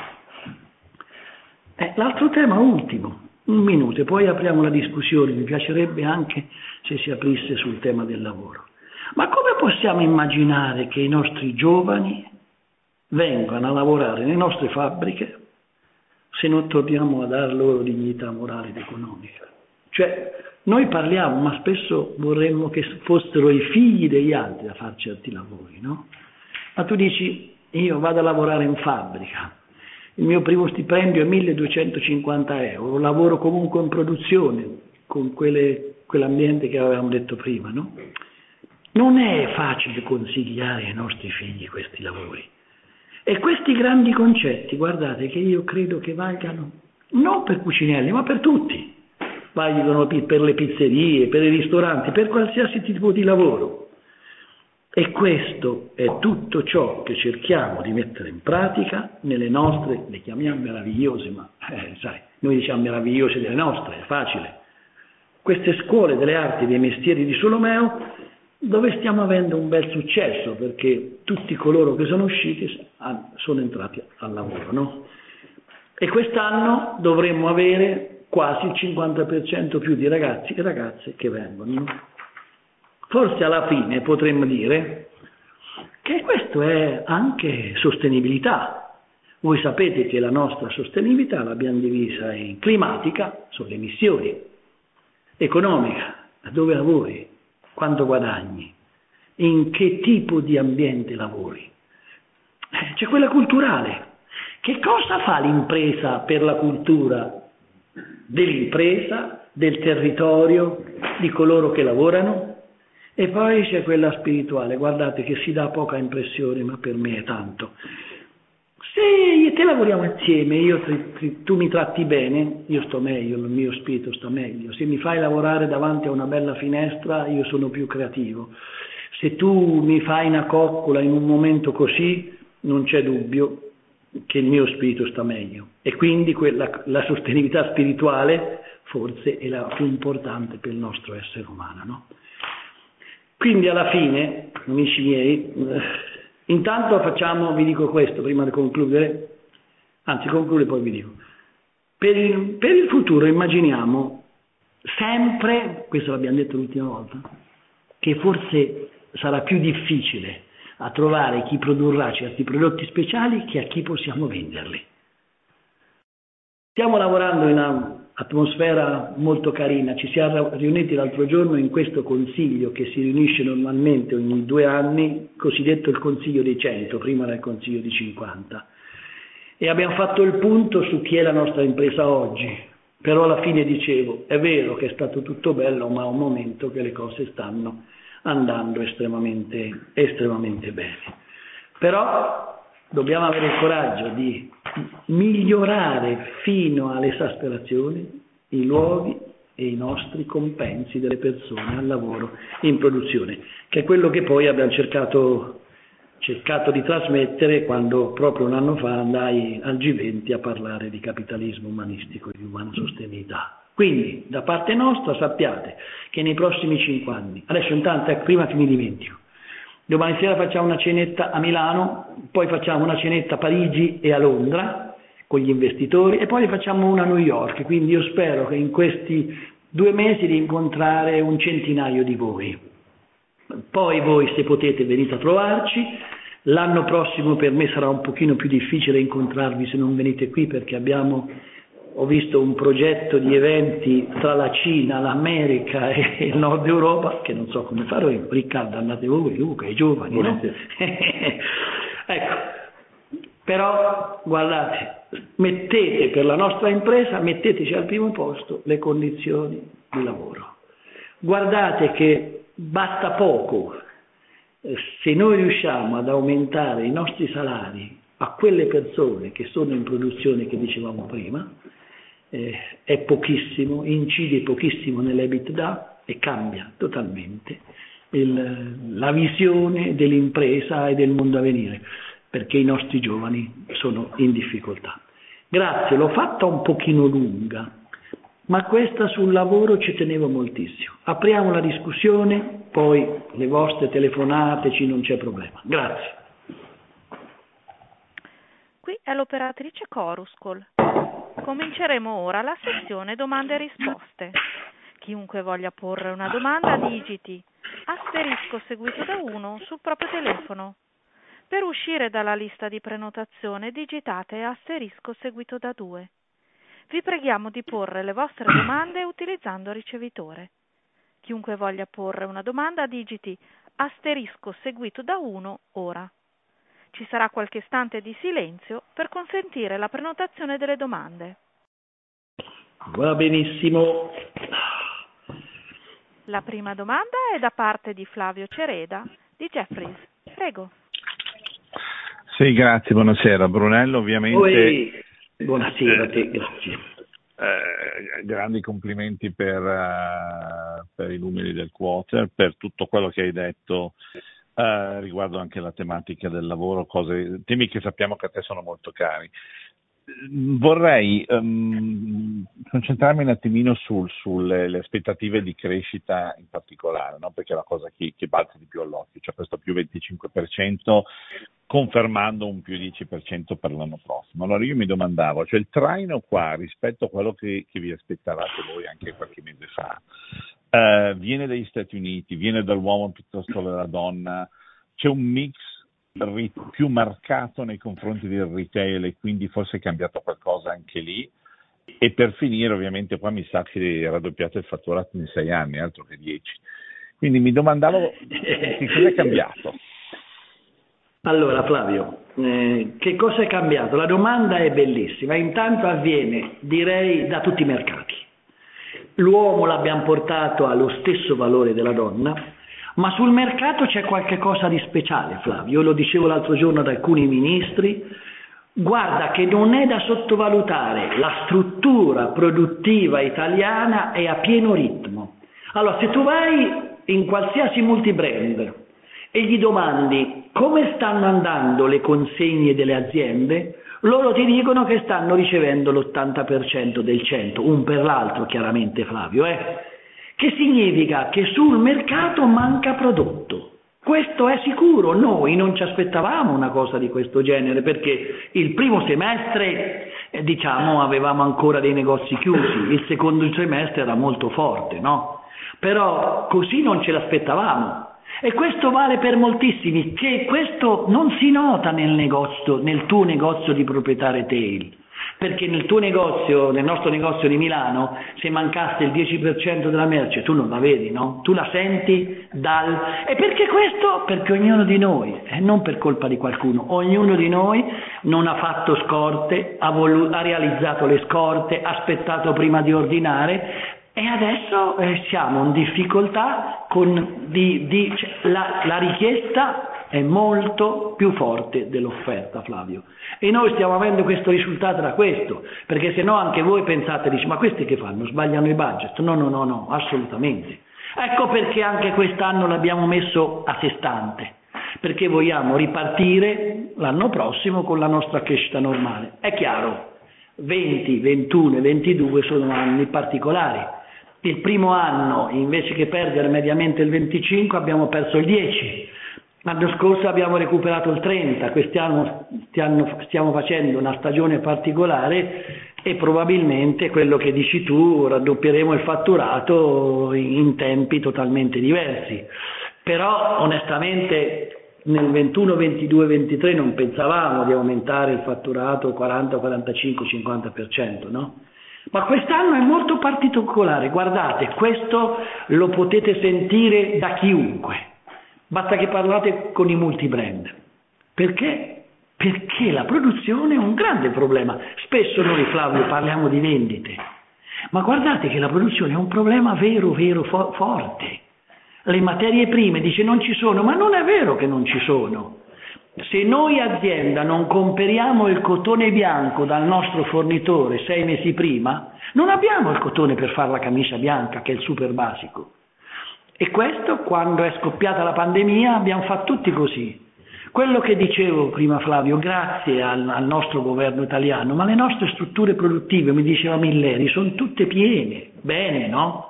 L'altro tema ultimo, 1 minuto, e poi apriamo la discussione, mi piacerebbe anche se si aprisse sul tema del lavoro. Ma come possiamo immaginare che i nostri giovani vengano a lavorare nelle nostre fabbriche se non torniamo a dar loro dignità morale ed economica? Cioè, noi parliamo, ma spesso vorremmo che fossero i figli degli altri a fare certi lavori, no? Ma tu dici, io vado a lavorare in fabbrica, il mio primo stipendio è 1.250 euro, lavoro comunque in produzione, con quell'ambiente che avevamo detto prima, no? Non è facile consigliare ai nostri figli questi lavori. E questi grandi concetti, guardate, che io credo che valgano non per Cucinelli, ma per tutti. Valgono per le pizzerie, per i ristoranti, per qualsiasi tipo di lavoro. E questo è tutto ciò che cerchiamo di mettere in pratica nelle nostre, le chiamiamo meravigliose, ma sai, noi diciamo meravigliose delle nostre, è facile. Queste scuole delle arti e dei mestieri di Solomeo, dove stiamo avendo un bel successo, perché tutti coloro che sono usciti sono entrati al lavoro, no? E quest'anno dovremmo avere quasi il 50% più di ragazzi e ragazze che vengono, no? Forse alla fine potremmo dire che questo è anche sostenibilità. Voi sapete che la nostra sostenibilità l'abbiamo divisa in climatica, sono le emissioni, economica, dove lavori, quanto guadagni, in che tipo di ambiente lavori. C'è quella culturale. Che cosa fa l'impresa per la cultura dell'impresa, del territorio, di coloro che lavorano? E poi c'è quella spirituale, guardate che si dà poca impressione, ma per me è tanto. Se io e te lavoriamo insieme, tu mi tratti bene, io sto meglio, il mio spirito sta meglio. Se mi fai lavorare davanti a una bella finestra, io sono più creativo. Se tu mi fai una coccola in un momento così, non c'è dubbio che il mio spirito sta meglio. E quindi la sostenibilità spirituale forse è la più importante per il nostro essere umano, no? Quindi alla fine, amici miei, intanto vi dico questo prima di concludere, anzi concludo e poi vi dico. Per il futuro immaginiamo sempre, questo l'abbiamo detto l'ultima volta, che forse sarà più difficile a trovare chi produrrà certi prodotti speciali che a chi possiamo venderli. Stiamo lavorando in un'atmosfera molto carina, ci siamo riuniti l'altro giorno in questo consiglio che si riunisce normalmente ogni 2 anni, cosiddetto il Consiglio dei 100, prima era il Consiglio di 50, e abbiamo fatto il punto su chi è la nostra impresa oggi, però alla fine dicevo, è vero che è stato tutto bello, ma è un momento che le cose stanno andando estremamente bene. Però dobbiamo avere il coraggio di migliorare fino all'esasperazione i luoghi e i nostri compensi delle persone al lavoro in produzione, che è quello che poi abbiamo cercato di trasmettere quando proprio 1 anno fa andai al G20 a parlare di capitalismo umanistico e di umana sostenibilità. Quindi da parte nostra sappiate che nei prossimi 5 anni, adesso intanto prima che mi dimentico, domani sera facciamo una cenetta a Milano, poi facciamo una cenetta a Parigi e a Londra con gli investitori e poi ne facciamo una a New York, quindi io spero che in questi 2 mesi di incontrare un centinaio di voi. Poi voi, se potete, venite a trovarci. L'anno prossimo per me sarà un pochino più difficile incontrarvi se non venite qui, perché ho visto un progetto di eventi tra la Cina, l'America e il Nord Europa che non so come farò. Riccardo, andate voi, Luca, i giovani, no? Ecco, però guardate, mettete per la nostra impresa, metteteci al primo posto le condizioni di lavoro. Guardate che basta poco, se noi riusciamo ad aumentare i nostri salari a quelle persone che sono in produzione che dicevamo prima, è pochissimo, incide pochissimo nell'EBITDA e cambia totalmente la visione dell'impresa e del mondo a venire, perché i nostri giovani sono in difficoltà. Grazie, l'ho fatta un pochino lunga, ma questa sul lavoro ci tenevo moltissimo. Apriamo la discussione, poi le vostre telefonateci, non c'è problema. Grazie. Qui è l'operatrice Coruscol. Cominceremo ora la sessione domande e risposte. Chiunque voglia porre una domanda digiti asterisco seguito da 1 sul proprio telefono. Per uscire dalla lista di prenotazione digitate asterisco seguito da 2. Vi preghiamo di porre le vostre domande utilizzando ricevitore. Chiunque voglia porre una domanda digiti asterisco seguito da 1 ora. Ci sarà qualche istante di silenzio per consentire la prenotazione delle domande. Va benissimo. La prima domanda è da parte di Flavio Cereda di Jefferies. Prego. Sì, grazie, buonasera. Brunello, ovviamente. Buonasera a te, grazie. Grandi complimenti per i numeri del quarter, per tutto quello che hai detto riguardo anche la tematica del lavoro, temi che sappiamo che a te sono molto cari. Vorrei concentrarmi un attimino sulle aspettative di crescita in particolare, no? Perché è la cosa che balza di più all'occhio, cioè questo più 25%, confermando un più 10% per l'anno prossimo. Allora io mi domandavo, cioè il traino qua rispetto a quello che vi aspettavate voi anche qualche mese fa, viene dagli Stati Uniti, viene dall'uomo piuttosto dalla donna, c'è un mix più marcato nei confronti del retail e quindi forse è cambiato qualcosa anche lì. E per finire, ovviamente qua mi sa che è raddoppiato il fatturato in 6 anni, altro che 10. Quindi mi domandavo che cosa è cambiato. Allora Flavio, che cosa è cambiato? La domanda è bellissima, intanto avviene, direi, da tutti i mercati. L'uomo l'abbiamo portato allo stesso valore della donna, ma sul mercato c'è qualche cosa di speciale, Flavio. Io lo dicevo l'altro giorno ad alcuni ministri, guarda che non è da sottovalutare, la struttura produttiva italiana è a pieno ritmo. Allora, se tu vai in qualsiasi multibrand e gli domandi come stanno andando le consegne delle aziende, loro ti dicono che stanno ricevendo l'80% del 100%, un per l'altro chiaramente, Flavio, Che significa che sul mercato manca prodotto. Questo è sicuro, noi non ci aspettavamo una cosa di questo genere, perché il primo semestre, avevamo ancora dei negozi chiusi, il secondo semestre era molto forte, no? Però così non ce l'aspettavamo. E questo vale per moltissimi, che questo non si nota nel tuo negozio di proprietà retail. Perché nel tuo negozio, nel nostro negozio di Milano, se mancasse il 10% della merce tu non la vedi, no? Tu la senti E perché questo? Perché ognuno di noi, e non per colpa di qualcuno, ognuno di noi non ha fatto scorte, ha realizzato le scorte, ha aspettato prima di ordinare e adesso siamo in difficoltà la richiesta è molto più forte dell'offerta, Flavio. E noi stiamo avendo questo risultato da questo, perché se no anche voi pensate, ma questi che fanno? Sbagliano i budget? No, assolutamente. Ecco perché anche quest'anno l'abbiamo messo a sé stante, perché vogliamo ripartire l'anno prossimo con la nostra crescita normale. È chiaro, 20, 21 e 22 sono anni particolari. Il primo anno, invece che perdere mediamente il 25, abbiamo perso il 10. L'anno scorso abbiamo recuperato il 30, quest'anno stiamo facendo una stagione particolare e probabilmente quello che dici tu, raddoppieremo il fatturato in tempi totalmente diversi. Però onestamente nel 21, 22, 23 non pensavamo di aumentare il fatturato 40, 45, 50%, no? Ma quest'anno è molto particolare, guardate, questo lo potete sentire da chiunque. Basta che parlate con i multibrand. Perché? Perché la produzione è un grande problema. Spesso noi, Flavio, parliamo di vendite, ma guardate che la produzione è un problema vero, forte. Le materie prime, dice, non ci sono, ma non è vero che non ci sono. Se noi azienda non comperiamo il cotone bianco dal nostro fornitore 6 mesi prima, non abbiamo il cotone per fare la camicia bianca, che è il super basico. E questo, quando è scoppiata la pandemia, abbiamo fatto tutti così. Quello che dicevo prima, Flavio, grazie al nostro governo italiano, ma le nostre strutture produttive, mi diceva Milleri, sono tutte piene, bene, no?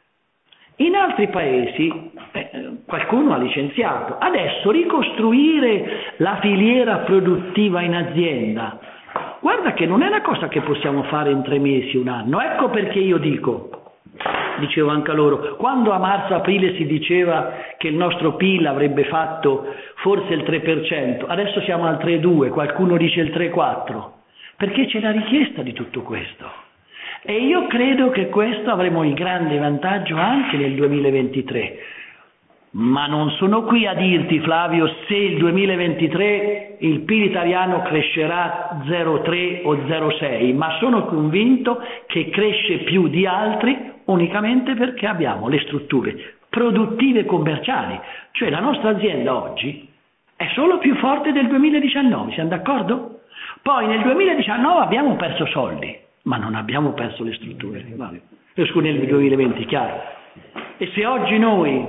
In altri paesi qualcuno ha licenziato. Adesso ricostruire la filiera produttiva in azienda, guarda che non è una cosa che possiamo fare in 3 mesi, un anno. Ecco perché io dicevo anche a loro, quando a marzo-aprile si diceva che il nostro PIL avrebbe fatto forse il 3%, adesso siamo al 3,2%, qualcuno dice il 3,4%, perché c'è la richiesta di tutto questo. E io credo che questo avremo il grande vantaggio anche nel 2023. Ma non sono qui a dirti, Flavio, se il 2023 il PIL italiano crescerà 0,3 o 0,6, ma sono convinto che cresce più di altri unicamente perché abbiamo le strutture produttive e commerciali. Cioè la nostra azienda oggi è solo più forte del 2019, siamo d'accordo? Poi nel 2019 abbiamo perso soldi, ma non abbiamo perso le strutture. Nel 2020, chiaro. E se oggi noi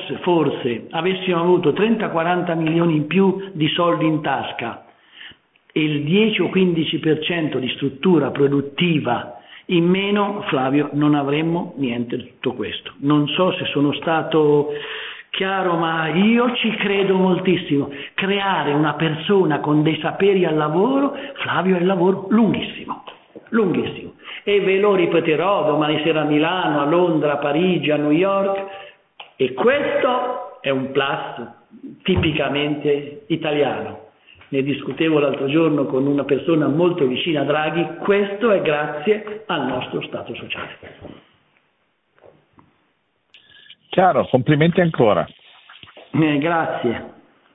forse avessimo avuto 30-40 milioni in più di soldi in tasca e il 10 o 15% di struttura produttiva in meno, Flavio, non avremmo niente di tutto questo. Non so se sono stato chiaro, ma io ci credo moltissimo. Creare una persona con dei saperi al lavoro, Flavio, è un lavoro lunghissimo, lunghissimo. E ve lo ripeterò domani sera a Milano, a Londra, a Parigi, a New York, e questo è un plus tipicamente italiano. Ne discutevo l'altro giorno con una persona molto vicina a Draghi, questo è grazie al nostro Stato sociale. Chiaro, complimenti ancora. Grazie.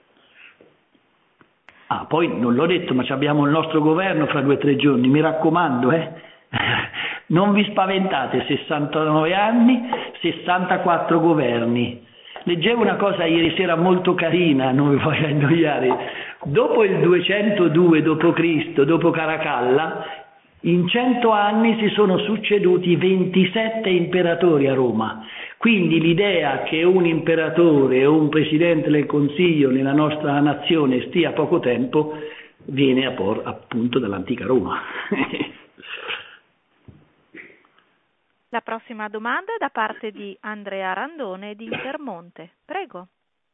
Poi non l'ho detto, ma abbiamo il nostro governo fra 2 o 3 giorni, mi raccomando, non vi spaventate, 69 anni, 64 governi. Leggevo una cosa ieri sera molto carina, non vi voglio annoiare. Dopo il 202 d.C., dopo Caracalla, in 100 anni si sono succeduti 27 imperatori a Roma. Quindi l'idea che un imperatore o un presidente del Consiglio nella nostra nazione stia poco tempo viene appunto dall'antica Roma. La prossima domanda è da parte di Andrea Randone di Intermonte. Prego.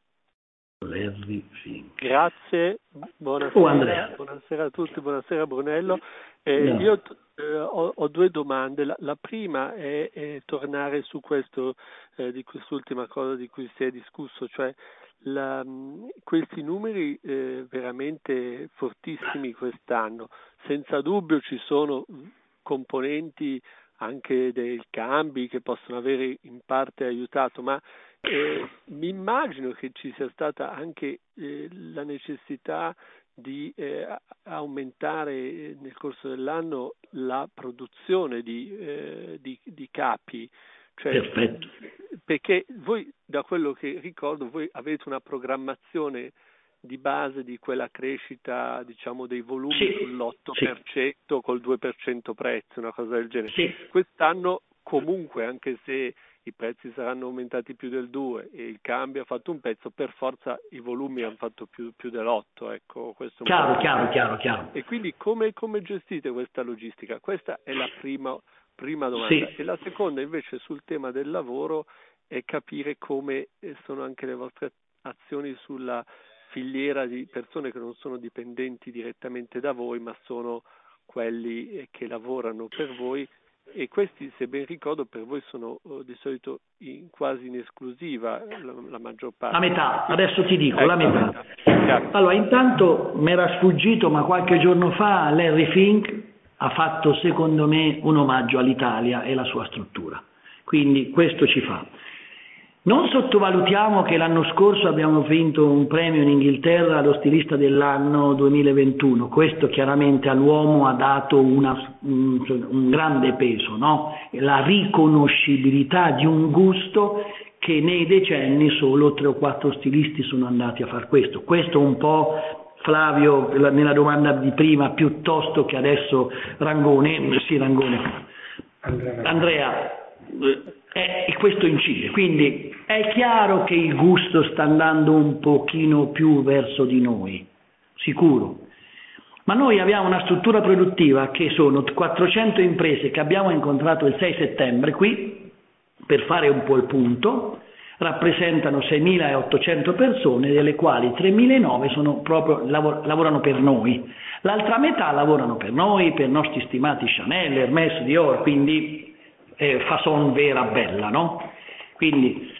Grazie, buonasera, buonasera a tutti, buonasera Brunello. Io ho 2 domande. La prima è tornare su questo, di quest'ultima cosa di cui si è discusso, cioè questi numeri veramente fortissimi quest'anno. Senza dubbio ci sono componenti anche dei cambi che possono avere in parte aiutato, ma mi immagino che ci sia stata anche la necessità di aumentare nel corso dell'anno la produzione di capi, cioè, perfetto. Perché voi, da quello che ricordo, voi avete una programmazione di base di quella crescita, diciamo, dei volumi sull'8% col 2% prezzo, una cosa del genere. Quest'anno comunque, anche se i prezzi saranno aumentati più del 2 e il cambio ha fatto un pezzo, per forza i volumi hanno fatto più dell'8, ecco, questo chiaro. E quindi come gestite questa logistica? Questa è la prima domanda. Sì. E la seconda invece sul tema del lavoro è capire come sono anche le vostre azioni sulla filiera di persone che non sono dipendenti direttamente da voi, ma sono quelli che lavorano per voi, e questi, se ben ricordo, per voi sono di solito quasi in esclusiva la maggior parte. La metà, adesso ti dico, la metà. Allora, intanto mi era sfuggito, ma qualche giorno fa Larry Fink ha fatto, secondo me, un omaggio all'Italia e alla sua struttura. Quindi questo ci fa. Non sottovalutiamo che l'anno scorso abbiamo vinto un premio in Inghilterra allo stilista dell'anno 2021. Questo chiaramente all'uomo ha dato un grande peso, no? La riconoscibilità di un gusto che nei decenni solo 3 o 4 stilisti sono andati a far questo. Questo un po', Flavio, nella domanda di prima, piuttosto che adesso Andrea, questo incide, quindi è chiaro che il gusto sta andando un pochino più verso di noi, sicuro, ma noi abbiamo una struttura produttiva che sono 400 imprese che abbiamo incontrato il 6 settembre qui, per fare un po' il punto, rappresentano 6.800 persone, delle quali 3.900 sono proprio, lavorano per noi, l'altra metà lavorano per noi, per i nostri stimati Chanel, Hermès, Dior, quindi façon vera bella, no? Quindi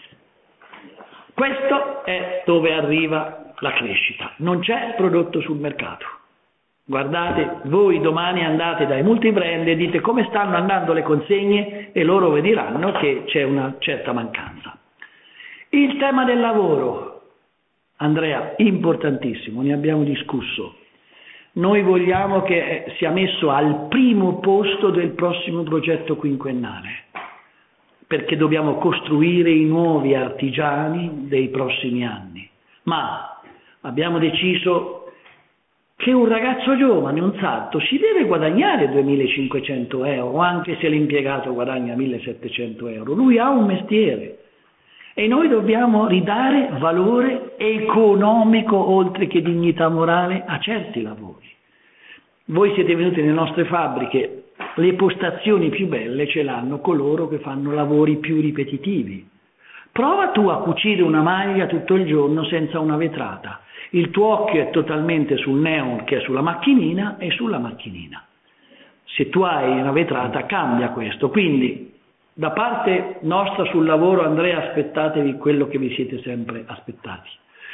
questo è dove arriva la crescita, non c'è prodotto sul mercato. Guardate, voi domani andate dai multibrand e dite come stanno andando le consegne e loro vi diranno che c'è una certa mancanza. Il tema del lavoro, Andrea, importantissimo, ne abbiamo discusso. Noi vogliamo che sia messo al primo posto del prossimo progetto quinquennale, perché dobbiamo costruire i nuovi artigiani dei prossimi anni. Ma abbiamo deciso che un ragazzo giovane, un sarto, si deve guadagnare 2.500 euro, anche se l'impiegato guadagna 1.700 euro. Lui ha un mestiere e noi dobbiamo ridare valore economico, oltre che dignità morale, a certi lavori. Voi siete venuti nelle nostre fabbriche, le postazioni più belle ce l'hanno coloro che fanno lavori più ripetitivi. Prova tu a cucire una maglia tutto il giorno senza una vetrata. Il tuo occhio è totalmente sul neon, che è sulla macchinina, e sulla macchinina. Se tu hai una vetrata cambia questo. Quindi da parte nostra sul lavoro, Andrea, aspettatevi quello che vi siete sempre aspettati.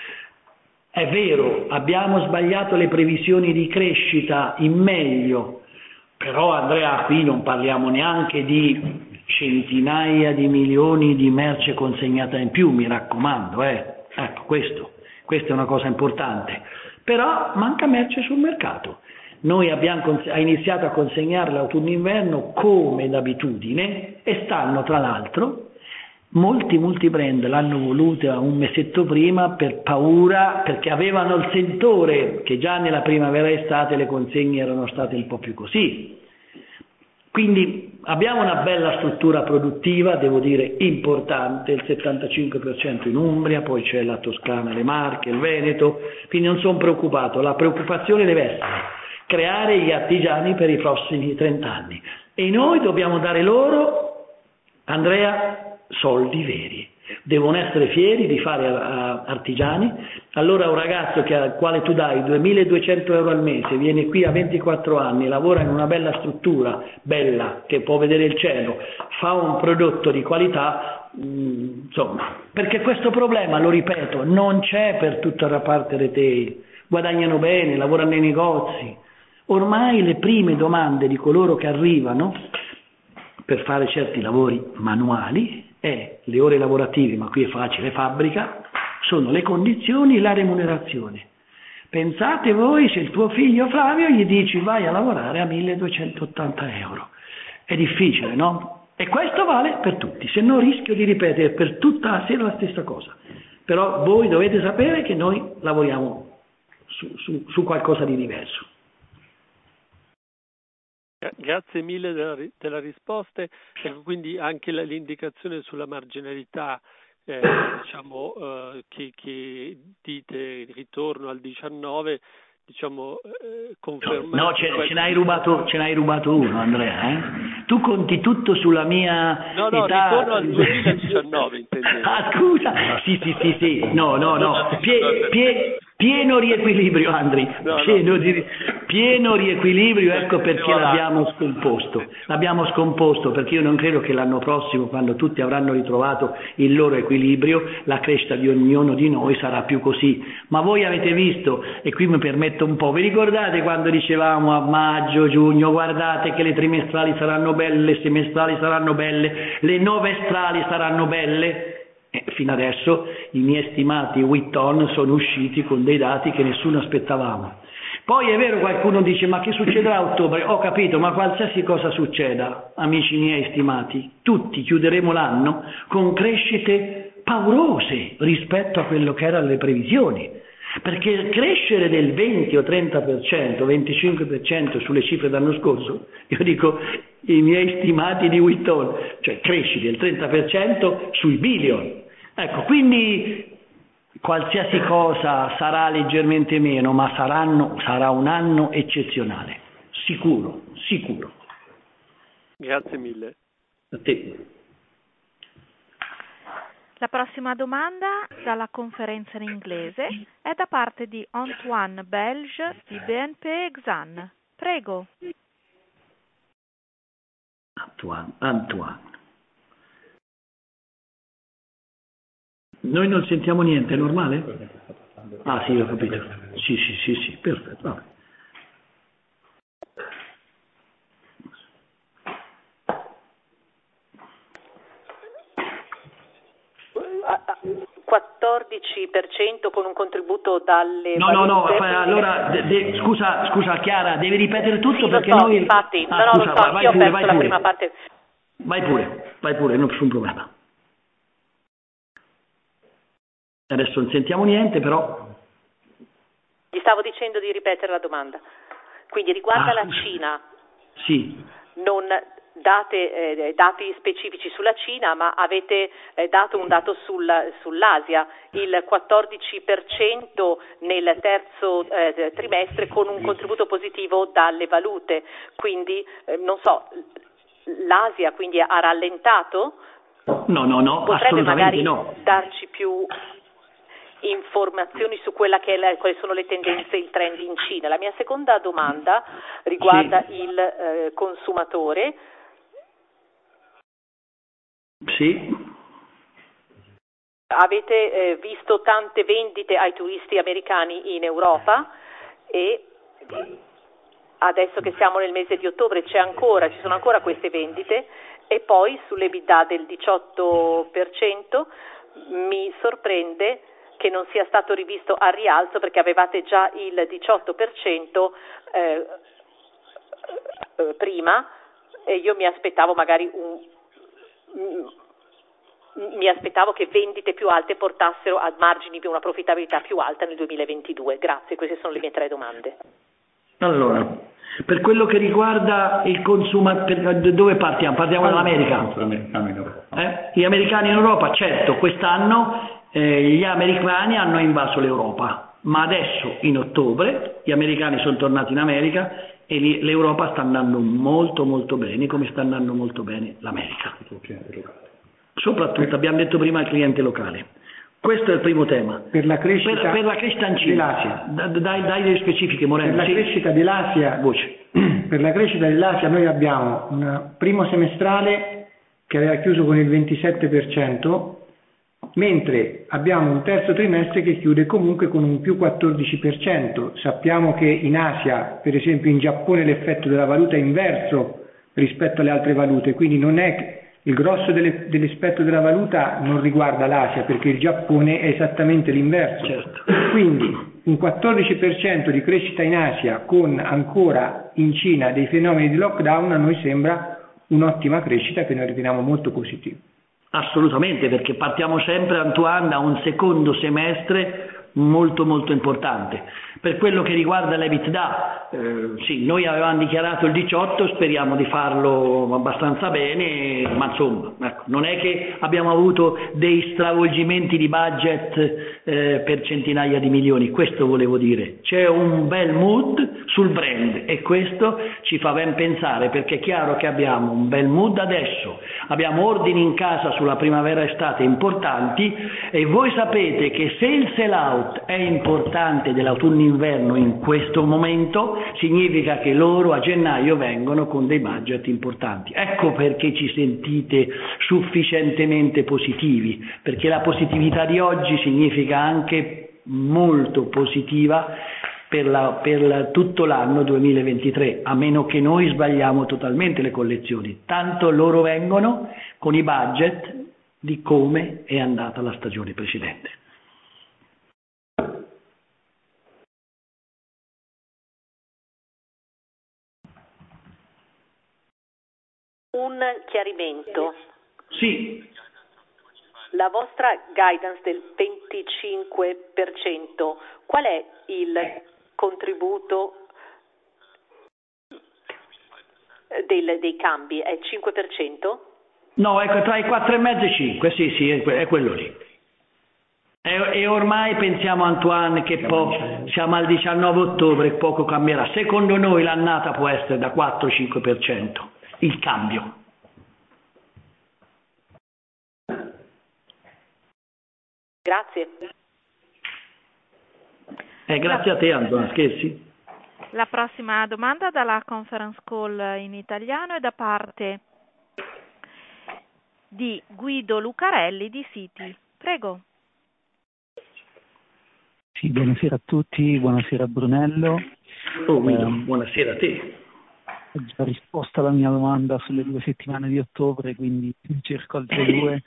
È vero, abbiamo sbagliato le previsioni di crescita in meglio, però Andrea, qui non parliamo neanche di centinaia di milioni di merce consegnata in più, mi raccomando, Ecco, questa è una cosa importante. Però manca merce sul mercato. Noi abbiamo iniziato a consegnare l'autunno-inverno come d'abitudine e stanno, tra l'altro, molti multibrand l'hanno voluta un mesetto prima per paura, perché avevano il sentore che già nella primavera e estate le consegne erano state un po' più così. Quindi abbiamo una bella struttura produttiva, devo dire importante, il 75% in Umbria, poi c'è la Toscana, le Marche, il Veneto, quindi non sono preoccupato. La preoccupazione deve essere creare gli artigiani per i prossimi 30 anni e noi dobbiamo dare loro, Andrea, soldi veri. Devono essere fieri di fare artigiani. Allora un ragazzo al quale tu dai 2.200 euro al mese, viene qui a 24 anni, lavora in una bella struttura, bella, che può vedere il cielo, fa un prodotto di qualità, insomma, perché questo problema, lo ripeto, non c'è per tutta la parte retail. Guadagnano bene, lavorano nei negozi. Ormai le prime domande di coloro che arrivano per fare certi lavori manuali le ore lavorative, ma qui è facile, fabbrica, sono le condizioni e la remunerazione. Pensate voi se il tuo figlio Flavio gli dici vai a lavorare a 1.280 euro. È difficile, no? E questo vale per tutti, se no rischio di ripetere per tutta la sera la stessa cosa. Però voi dovete sapere che noi lavoriamo su qualcosa di diverso. Grazie mille della risposta. Ecco, quindi anche l'indicazione sulla marginalità, che dite ritorno al 19, conferma. No, ce n'hai rubato uno, Andrea. Tu conti tutto sulla mia No, età. ritorno al 2019, intendevo. Ah, scusa. Sì. No. Pieno riequilibrio, Andri. Pieno riequilibrio, ecco perché l'abbiamo scomposto, perché io non credo che l'anno prossimo, quando tutti avranno ritrovato il loro equilibrio, la crescita di ognuno di noi sarà più così. Ma voi avete visto, e qui mi permetto un po', vi ricordate quando dicevamo a maggio, giugno, guardate che le trimestrali saranno belle, le semestrali saranno belle, le novestrali saranno belle? Fino adesso i miei stimati Witton sono usciti con dei dati che nessuno aspettavamo. Poi è vero, qualcuno dice ma che succederà a ottobre? Ho capito, ma qualsiasi cosa succeda, amici miei stimati, tutti chiuderemo l'anno con crescite paurose rispetto a quello che erano le previsioni, perché crescere del 20 o 30%, 25% sulle cifre dell'anno scorso, io dico i miei stimati di Witton, cioè cresci del 30% sui billion. Ecco, quindi qualsiasi cosa sarà leggermente meno, ma sarà un anno eccezionale, sicuro. Grazie mille. A te. La prossima domanda dalla conferenza in inglese è da parte di Antoine Belge di BNP Exane. Prego. Antoine. Noi non sentiamo niente, è normale? Ah sì, ho capito. Sì, perfetto. Vabbè. Uh, 14% con un contributo dalle No, allora scusa Chiara, devi ripetere tutto, sì, perché so, noi infatti, scusa, lo so, vai io ho pure, perso la prima parte. Vai pure, nessun problema. Adesso non sentiamo niente, però Gli stavo dicendo di ripetere la domanda. Quindi riguarda la Cina. Sì. Non date dati specifici sulla Cina, ma avete dato un dato sull'Asia, il 14% nel terzo trimestre con un contributo positivo dalle valute. Quindi, non so, l'Asia quindi ha rallentato? No, potrebbe magari no. darci più informazioni su quali sono le tendenze, il trend in Cina. La mia seconda domanda riguarda il consumatore. Sì. Avete visto tante vendite ai turisti americani in Europa e adesso che siamo nel mese di ottobre ci sono ancora queste vendite, e poi sull'EBITDA del 18% mi sorprende che non sia stato rivisto al rialzo, perché avevate già il 18% prima, e io mi aspettavo magari che vendite più alte portassero a margini di una profittabilità più alta nel 2022. Grazie, queste sono le mie 3 domande. Allora, per quello che riguarda il consumatore, dove partiamo? Partiamo dall'America. Gli americani in Europa, certo, quest'anno gli americani hanno invaso l'Europa, ma adesso in ottobre gli americani sono tornati in America e l'Europa sta andando molto molto bene, come sta andando molto bene l'America. Soprattutto, abbiamo detto prima, il cliente locale. Questo è il primo tema. Per la crescita, in Cina. Dai delle specifiche, Moreno. Per la crescita dell'Asia, per la crescita dell'Asia noi abbiamo un primo semestrale che aveva chiuso con il 27%, mentre abbiamo un terzo trimestre che chiude comunque con un più 14%. Sappiamo che in Asia, per esempio in Giappone, l'effetto della valuta è inverso rispetto alle altre valute, quindi non è il grosso dell'aspetto della valuta non riguarda l'Asia, perché il Giappone è esattamente l'inverso. Certo. Quindi un 14% di crescita in Asia con ancora in Cina dei fenomeni di lockdown a noi sembra un'ottima crescita che noi riteniamo molto positiva. Assolutamente, perché partiamo sempre, Antoine, da un secondo semestre molto molto importante. Per quello che riguarda l'EBITDA, sì, noi avevamo dichiarato il 18, speriamo di farlo abbastanza bene, ma insomma, ecco, non è che abbiamo avuto dei stravolgimenti di budget per centinaia di milioni, questo volevo dire. C'è un bel mood sul brand e questo ci fa ben pensare, perché è chiaro che abbiamo un bel mood adesso, abbiamo ordini in casa sulla primavera-estate importanti e voi sapete che se il sell-out è importante dell'autunno-inverno in questo momento, significa che loro a gennaio vengono con dei budget importanti. Ecco perché ci sentite sufficientemente positivi, perché la positività di oggi significa anche molto positiva per tutto l'anno 2023, a meno che noi sbagliamo totalmente le collezioni. Tanto loro vengono con i budget di come è andata la stagione precedente. Un chiarimento. Sì. La vostra guidance del 25%, qual è il contributo dei cambi? È il 5%? No, ecco, tra i 4,5 e i 5, sì, è quello lì. E ormai pensiamo, Antoine, che siamo al 19 ottobre, poco cambierà. Secondo noi l'annata può essere da 4-5%, il cambio. Grazie. Grazie a te, Antoine, scherzi? La prossima domanda dalla conference call in italiano è da parte di Guido Lucarelli di Citi. Prego. Sì, buonasera a tutti, buonasera Brunello. Oh Guido, buonasera a te. Ho già risposto alla mia domanda sulle 2 settimane di ottobre, quindi cerco altre 2.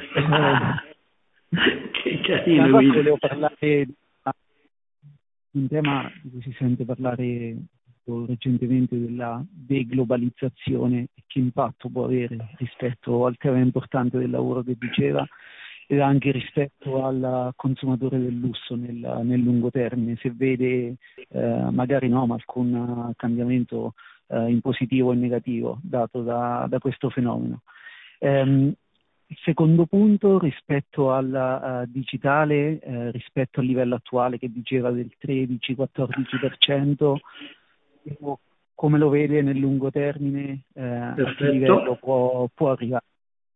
Che carino, Guido. Volevo parlare di un tema di cui si sente parlare recentemente, della deglobalizzazione e che impatto può avere rispetto al tema importante del lavoro che diceva ed anche rispetto al consumatore del lusso nel lungo termine, se vede magari no, ma alcun cambiamento in positivo o in negativo dato da questo fenomeno. Il secondo punto, rispetto al digitale, rispetto al livello attuale che diceva del 13-14%, come lo vede nel lungo termine, a che livello può arrivare?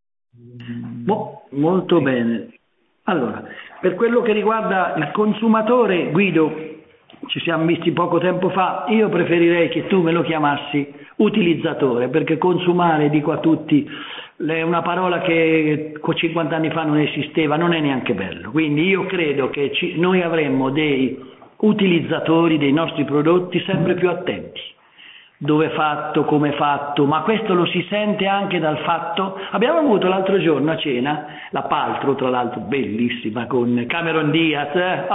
Molto bene. Allora, per quello che riguarda il consumatore, Guido, ci siamo visti poco tempo fa, io preferirei che tu me lo chiamassi utilizzatore, perché consumare, dico a tutti, è una parola che 50 anni fa non esisteva, non è neanche bello. Quindi io credo che noi avremmo dei utilizzatori dei nostri prodotti sempre più attenti. Dove è fatto, come è fatto, ma questo lo si sente anche dal fatto, abbiamo avuto l'altro giorno a cena la Paltrow, tra l'altro bellissima, con Cameron Diaz,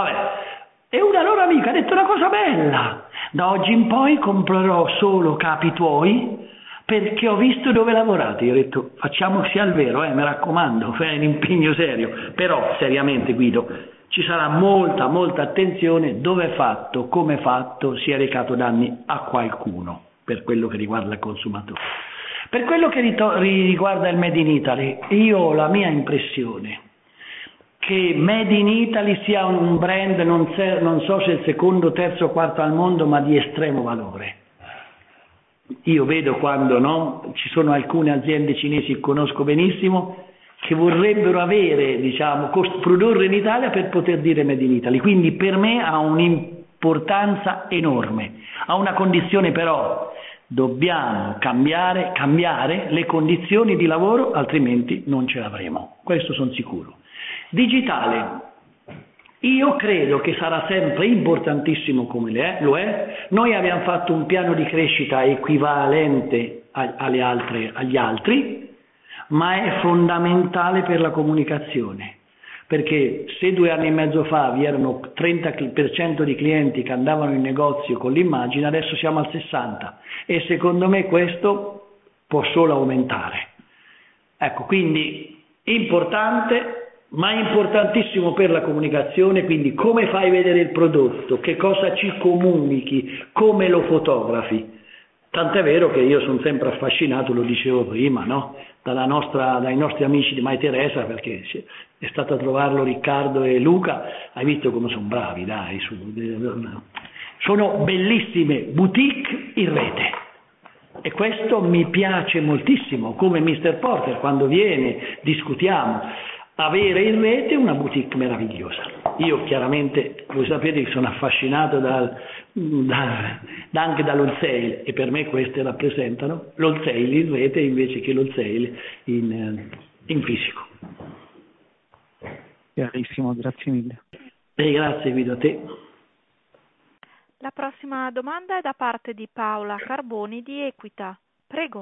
e una loro amica ha detto una cosa bella: da oggi in poi comprerò solo capi tuoi perché ho visto dove lavorate. Io ho detto facciamo che sia il vero, mi raccomando, è un impegno serio, però seriamente Guido, ci sarà molta attenzione dove è fatto, come è fatto, si è recato danni a qualcuno, per quello che riguarda il consumatore. Per quello che riguarda il Made in Italy, io ho la mia impressione che Made in Italy sia un brand, non so se il secondo, terzo o quarto al mondo, ma di estremo valore. Io vedo quando ci sono alcune aziende cinesi che conosco benissimo che vorrebbero avere, produrre in Italia per poter dire Made in Italy, quindi per me ha un'importanza enorme, a una condizione però: dobbiamo cambiare le condizioni di lavoro, altrimenti non ce l'avremo, questo sono sicuro. Digitale, io credo che sarà sempre importantissimo come lo è. Noi abbiamo fatto un piano di crescita equivalente agli altri, ma è fondamentale per la comunicazione, perché se 2 anni e mezzo fa vi erano 30% di clienti che andavano in negozio con l'immagine, adesso siamo al 60% e secondo me questo può solo aumentare. Ecco, quindi importante, ma è importantissimo per la comunicazione, quindi come fai vedere il prodotto, che cosa ci comunichi, come lo fotografi. Tant'è vero che io sono sempre affascinato, lo dicevo prima, no? Dai nostri amici di Mai Teresa, perché è stato a trovarlo Riccardo e Luca, hai visto come sono bravi, dai, sono bellissime boutique in rete. E questo mi piace moltissimo, come Mr. Porter, quando viene, discutiamo. Avere in rete una boutique meravigliosa. Io chiaramente, voi sapete che sono affascinato anche dall'wholesale, e per me queste rappresentano l'wholesale in rete invece che l'wholesale in fisico. Chiarissimo, grazie mille. Grazie Guido, a te. La prossima domanda è da parte di Paola Carboni di Equita. Prego.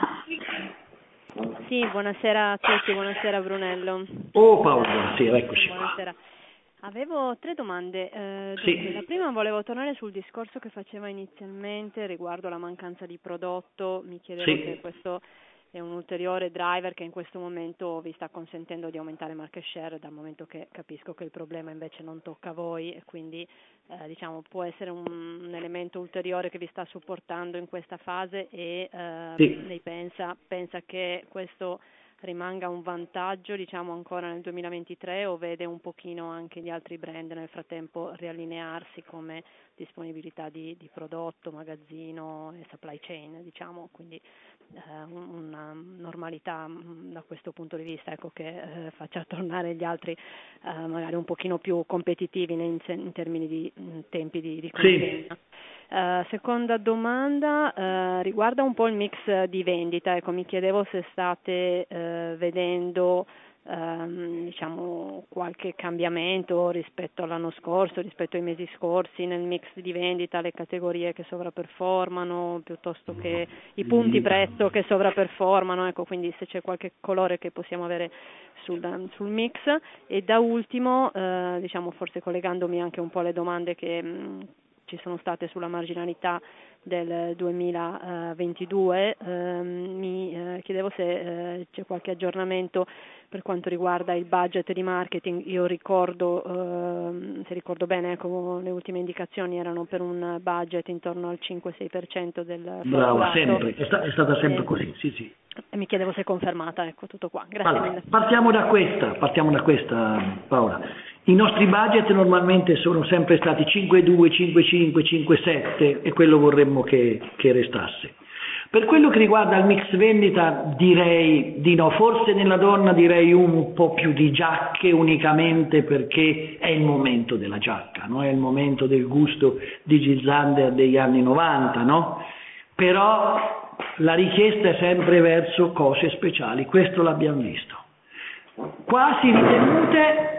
Sì, buonasera a tutti, buonasera Brunello. Oh Paola, buonasera, eccoci. Buonasera. Avevo 3 domande. Sì. La prima, volevo tornare sul discorso che faceva inizialmente riguardo la mancanza di prodotto. Mi chiedevo se questo è un ulteriore driver che in questo momento vi sta consentendo di aumentare market share, dal momento che capisco che il problema invece non tocca a voi e quindi diciamo può essere un elemento ulteriore che vi sta supportando in questa fase e lei pensa che questo rimanga un vantaggio diciamo ancora nel 2023 o vede un pochino anche gli altri brand nel frattempo riallinearsi come disponibilità di prodotto, magazzino e supply chain, diciamo, quindi una normalità da questo punto di vista, ecco, che faccia tornare gli altri magari un pochino più competitivi in termini di tempi di consegna. Seconda domanda riguarda un po' il mix di vendita, ecco, mi chiedevo se state vedendo diciamo qualche cambiamento rispetto all'anno scorso, rispetto ai mesi scorsi nel mix di vendita, le categorie che sovraperformano piuttosto che i punti prezzo che sovraperformano, ecco, quindi se c'è qualche colore che possiamo avere sul mix. E da ultimo diciamo, forse collegandomi anche un po' alle domande che ci sono state sulla marginalità del 2022, mi chiedevo se c'è qualche aggiornamento per quanto riguarda il budget di marketing. Io ricordo, se ricordo bene, ecco, le ultime indicazioni erano per un budget intorno al 5-6% del Brava, sempre, è stata sempre così, sì. E mi chiedevo se è confermata, ecco, tutto qua. Grazie mille. Partiamo da questa Paola. I nostri budget normalmente sono sempre stati 5,2, 5,5, 5,7 e quello vorremmo che restasse. Per quello che riguarda il mix vendita direi di no, forse nella donna direi un po' più di giacche unicamente perché è il momento della giacca, no? È il momento del gusto di Jill Sander degli anni 90, no? Però la richiesta è sempre verso cose speciali, questo l'abbiamo visto. Quasi ritenute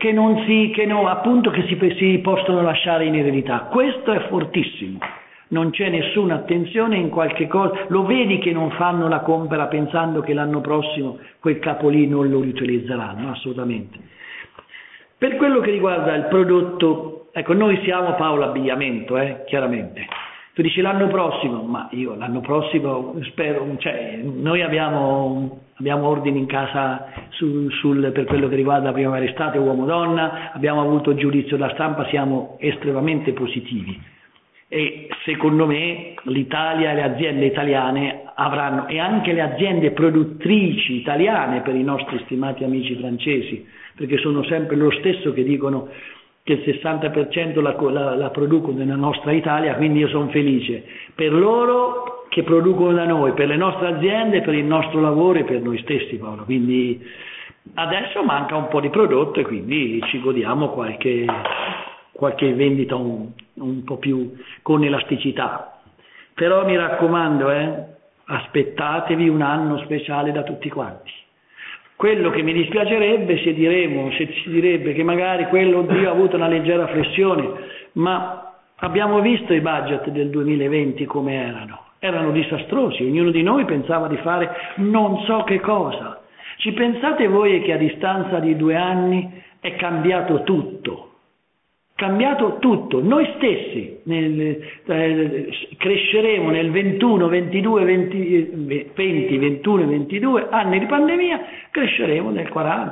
che si possono lasciare in eredità, questo è fortissimo. Non c'è nessuna attenzione in qualche cosa, lo vedi che non fanno la compra pensando che l'anno prossimo quel capo lì non lo riutilizzeranno, assolutamente. Per quello che riguarda il prodotto, ecco, noi siamo Paolo abbigliamento, chiaramente. Tu dici l'anno prossimo, ma io l'anno prossimo spero, cioè noi abbiamo ordini in casa per quello che riguarda primavera estate, uomo-donna, abbiamo avuto giudizio da stampa, siamo estremamente positivi. E secondo me l'Italia e le aziende italiane avranno, e anche le aziende produttrici italiane per i nostri stimati amici francesi, perché sono sempre lo stesso che dicono che il 60% la producono nella nostra Italia, quindi io sono felice per loro che producono da noi, per le nostre aziende, per il nostro lavoro e per noi stessi, Paolo. Quindi adesso manca un po' di prodotto e quindi ci godiamo qualche vendita un po' più con elasticità. Però mi raccomando, aspettatevi un anno speciale da tutti quanti. Quello che mi dispiacerebbe se si direbbe che magari quello ha avuto una leggera flessione, ma abbiamo visto i budget del 2020 come erano disastrosi, ognuno di noi pensava di fare non so che cosa. Ci pensate voi che a distanza di 2 anni è cambiato tutto? cambiato tutto. Noi stessi cresceremo nel 21, 22, 20, 21 e 22 anni di pandemia, cresceremo nel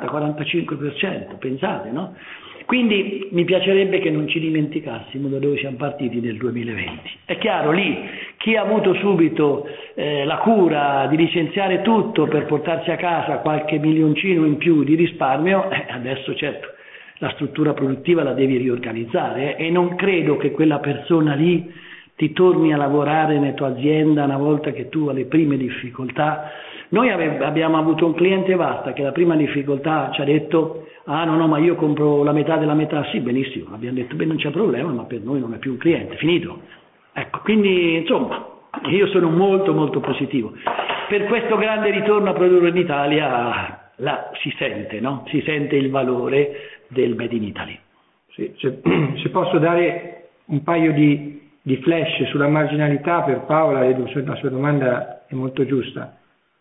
40-45%, pensate, no? Quindi mi piacerebbe che non ci dimenticassimo da dove siamo partiti nel 2020. È chiaro, lì chi ha avuto subito la cura di licenziare tutto per portarsi a casa qualche milioncino in più di risparmio, adesso certo la struttura produttiva la devi riorganizzare e non credo che quella persona lì ti torni a lavorare nella tua azienda una volta che tu hai le prime difficoltà. Noi abbiamo avuto un cliente basta che la prima difficoltà ci ha detto no, ma io compro la metà della metà, sì, benissimo, abbiamo detto beh non c'è problema, ma per noi non è più un cliente, finito. Ecco, quindi insomma io sono molto molto positivo. Per questo grande ritorno a produrre in Italia si sente, no? Si sente il valore del Made in Italy. Sì, se posso dare un paio di flash sulla marginalità per Paola, la sua domanda è molto giusta.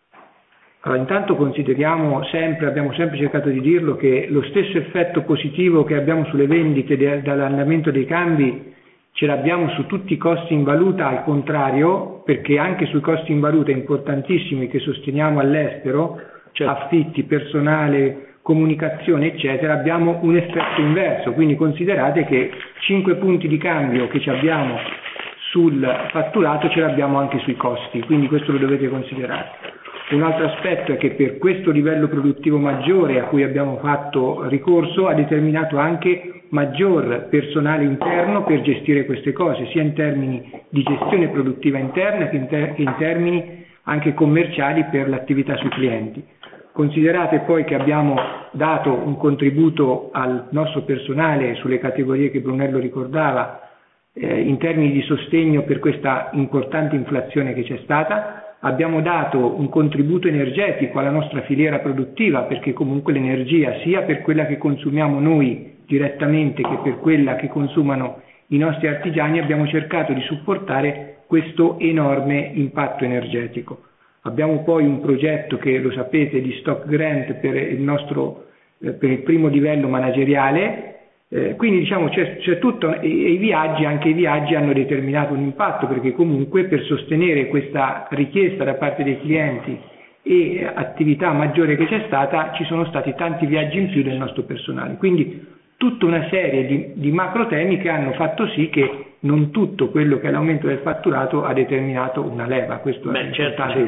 Allora, intanto abbiamo sempre cercato di dirlo, che lo stesso effetto positivo che abbiamo sulle vendite dall'andamento dei cambi ce l'abbiamo su tutti i costi in valuta, al contrario, perché anche sui costi in valuta importantissimi che sosteniamo all'estero, cioè affitti, personale, comunicazione, eccetera, abbiamo un effetto inverso. Quindi considerate che 5 punti di cambio che ci abbiamo sul fatturato ce l'abbiamo anche sui costi, quindi questo lo dovete considerare. Un altro aspetto è che per questo livello produttivo maggiore a cui abbiamo fatto ricorso ha determinato anche maggior personale interno per gestire queste cose, sia in termini di gestione produttiva interna che in termini anche commerciali per l'attività sui clienti. Considerate poi che abbiamo dato un contributo al nostro personale sulle categorie che Brunello ricordava in termini di sostegno per questa importante inflazione che c'è stata. Abbiamo dato un contributo energetico alla nostra filiera produttiva, perché comunque l'energia, sia per quella che consumiamo noi direttamente che per quella che consumano i nostri artigiani, abbiamo cercato di supportare questo enorme impatto energetico. Abbiamo poi un progetto che, lo sapete, di stock grant per il primo livello manageriale. Quindi diciamo c'è tutto, e anche i viaggi hanno determinato un impatto, perché comunque per sostenere questa richiesta da parte dei clienti e attività maggiore che c'è stata, ci sono stati tanti viaggi in più del nostro personale. Quindi tutta una serie di macro temi che hanno fatto sì che non tutto quello che è l'aumento del fatturato ha determinato una leva. Questo è importante.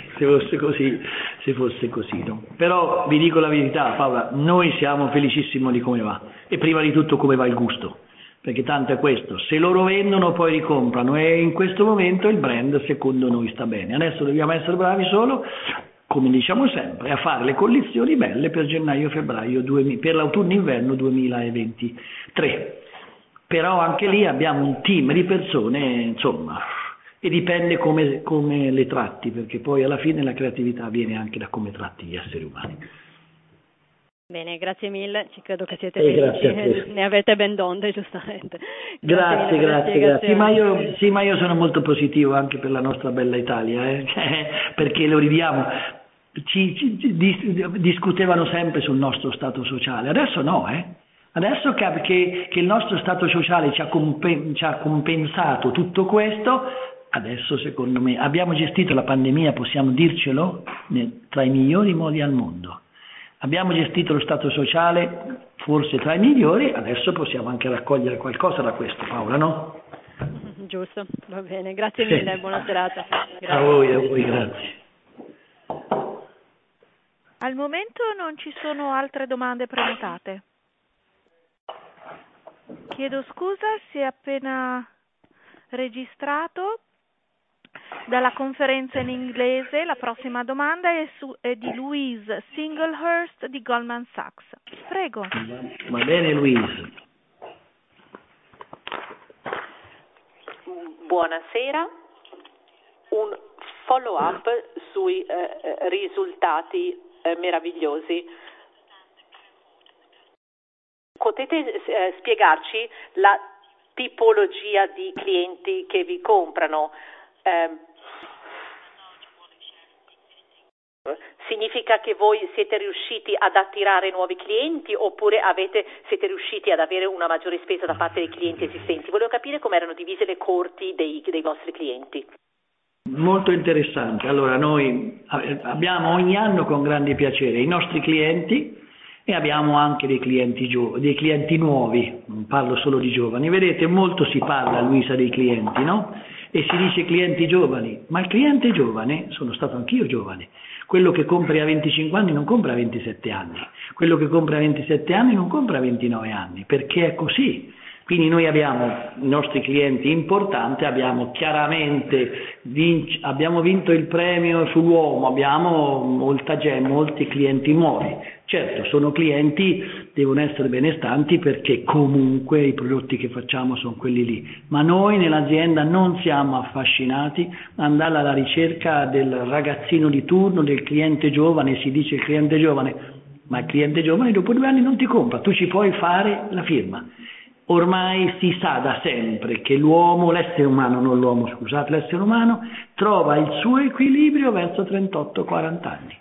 Se fosse così, no? Però vi dico la verità, Paola, noi siamo felicissimi di come va, e prima di tutto come va il gusto, perché tanto è questo, se loro vendono poi ricomprano, e in questo momento il brand secondo noi sta bene. Adesso dobbiamo essere bravi solo, come diciamo sempre, a fare le collezioni belle per gennaio-febbraio, per l'autunno-inverno 2023. Però anche lì abbiamo un team di persone, insomma, e dipende come le tratti, perché poi alla fine la creatività viene anche da come tratti gli esseri umani. Bene, grazie mille, ci credo che siete felici, ne avete ben donde, giustamente. Grazie. Ma io sono molto positivo anche per la nostra bella Italia, perché lo ridiamo. Discutevano sempre sul nostro stato sociale, adesso no, Adesso che il nostro stato sociale ci ha compensato tutto questo, adesso secondo me abbiamo gestito la pandemia, possiamo dircelo, tra i migliori modi al mondo. Abbiamo gestito lo stato sociale forse tra i migliori, adesso possiamo anche raccogliere qualcosa da questo, Paola, no? Giusto, va bene, grazie mille, buona serata. Grazie. A voi, grazie. Al momento non ci sono altre domande prenotate. Chiedo scusa, si è appena registrato dalla conferenza in inglese. La prossima domanda è di Louise Singlehurst di Goldman Sachs. Prego. Va bene, Louise. Buonasera. Un follow-up sui risultati meravigliosi. Potete spiegarci la tipologia di clienti che vi comprano? significa che voi siete riusciti ad attirare nuovi clienti oppure siete riusciti ad avere una maggiore spesa da parte dei clienti esistenti? Volevo capire come erano divise le corti dei vostri clienti. Molto interessante. Allora, noi abbiamo ogni anno con grande piacere i nostri clienti e abbiamo anche dei clienti nuovi, non parlo solo di giovani. Vedete, molto si parla, Luisa, dei clienti, no? E si dice clienti giovani, ma il cliente giovane, sono stato anch'io giovane, quello che compra a 25 anni non compra a 27 anni, quello che compra a 27 anni non compra a 29 anni, perché è così. Quindi noi abbiamo i nostri clienti importanti, abbiamo chiaramente abbiamo vinto il premio sull'uomo, abbiamo molti clienti nuovi. Certo, sono clienti, devono essere benestanti perché comunque i prodotti che facciamo sono quelli lì, ma noi nell'azienda non siamo affascinati ad andare alla ricerca del ragazzino di turno, del cliente giovane. Si dice il cliente giovane, ma il cliente giovane dopo 2 anni non ti compra, tu ci puoi fare la firma. Ormai si sa da sempre che l'essere umano trova il suo equilibrio verso 38-40 anni.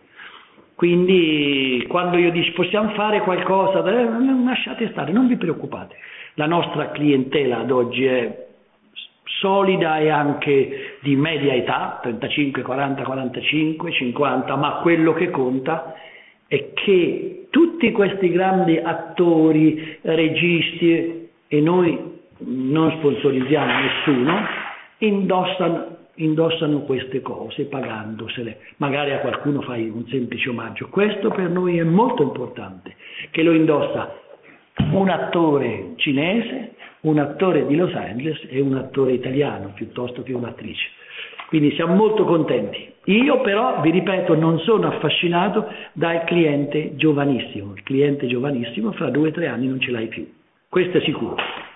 Quindi quando io dico possiamo fare qualcosa, lasciate stare, non vi preoccupate. La nostra clientela ad oggi è solida e anche di media età, 35, 40, 45, 50, ma quello che conta è che tutti questi grandi attori, registi, e noi non sponsorizziamo nessuno, indossano queste cose pagandosele. Magari a qualcuno fai un semplice omaggio. Questo per noi è molto importante, che lo indossa un attore cinese, un attore di Los Angeles e un attore italiano piuttosto che un'attrice. Quindi siamo molto contenti. Io però, vi ripeto, non sono affascinato dal cliente giovanissimo. Il cliente giovanissimo fra 2 o 3 anni non ce l'hai più. Questo è sicuro.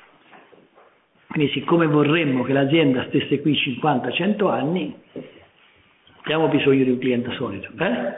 Quindi siccome vorremmo che l'azienda stesse qui 50-100 anni, abbiamo bisogno di un cliente solido.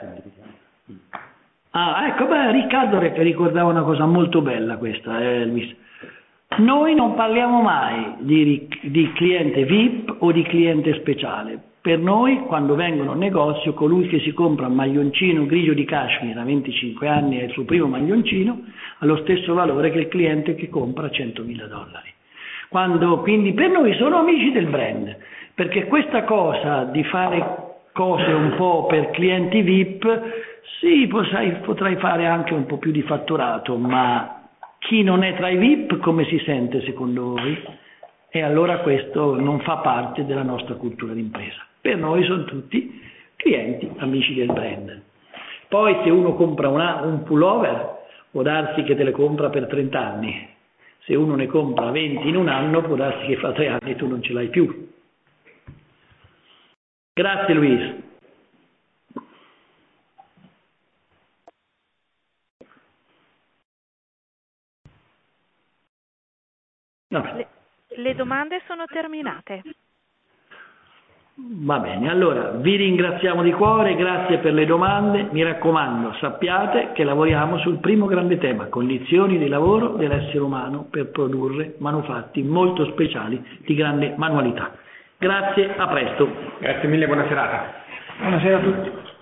Riccardo ricordava una cosa molto bella questa, Luis. Noi non parliamo mai di cliente VIP o di cliente speciale. Per noi, quando vengono al negozio, colui che si compra un maglioncino grigio di cashmere a 25 anni e il suo primo maglioncino ha lo stesso valore che il cliente che compra $100.000. Quindi per noi sono amici del brand, perché questa cosa di fare cose un po' per clienti VIP, sì, potrai fare anche un po' più di fatturato, ma chi non è tra i VIP come si sente secondo voi? E allora questo non fa parte della nostra cultura d'impresa. Per noi sono tutti clienti amici del brand. Poi se uno compra un pullover, può darsi che te le compra per 30 anni. Se uno ne compra 20 in un anno, può darsi che fra 3 anni tu non ce l'hai più. Grazie Luis. No. Le domande sono terminate. Va bene, allora vi ringraziamo di cuore, grazie per le domande. Mi raccomando, sappiate che lavoriamo sul primo grande tema, condizioni di lavoro dell'essere umano per produrre manufatti molto speciali di grande manualità. Grazie, a presto. Grazie mille, buona serata. Buonasera a tutti.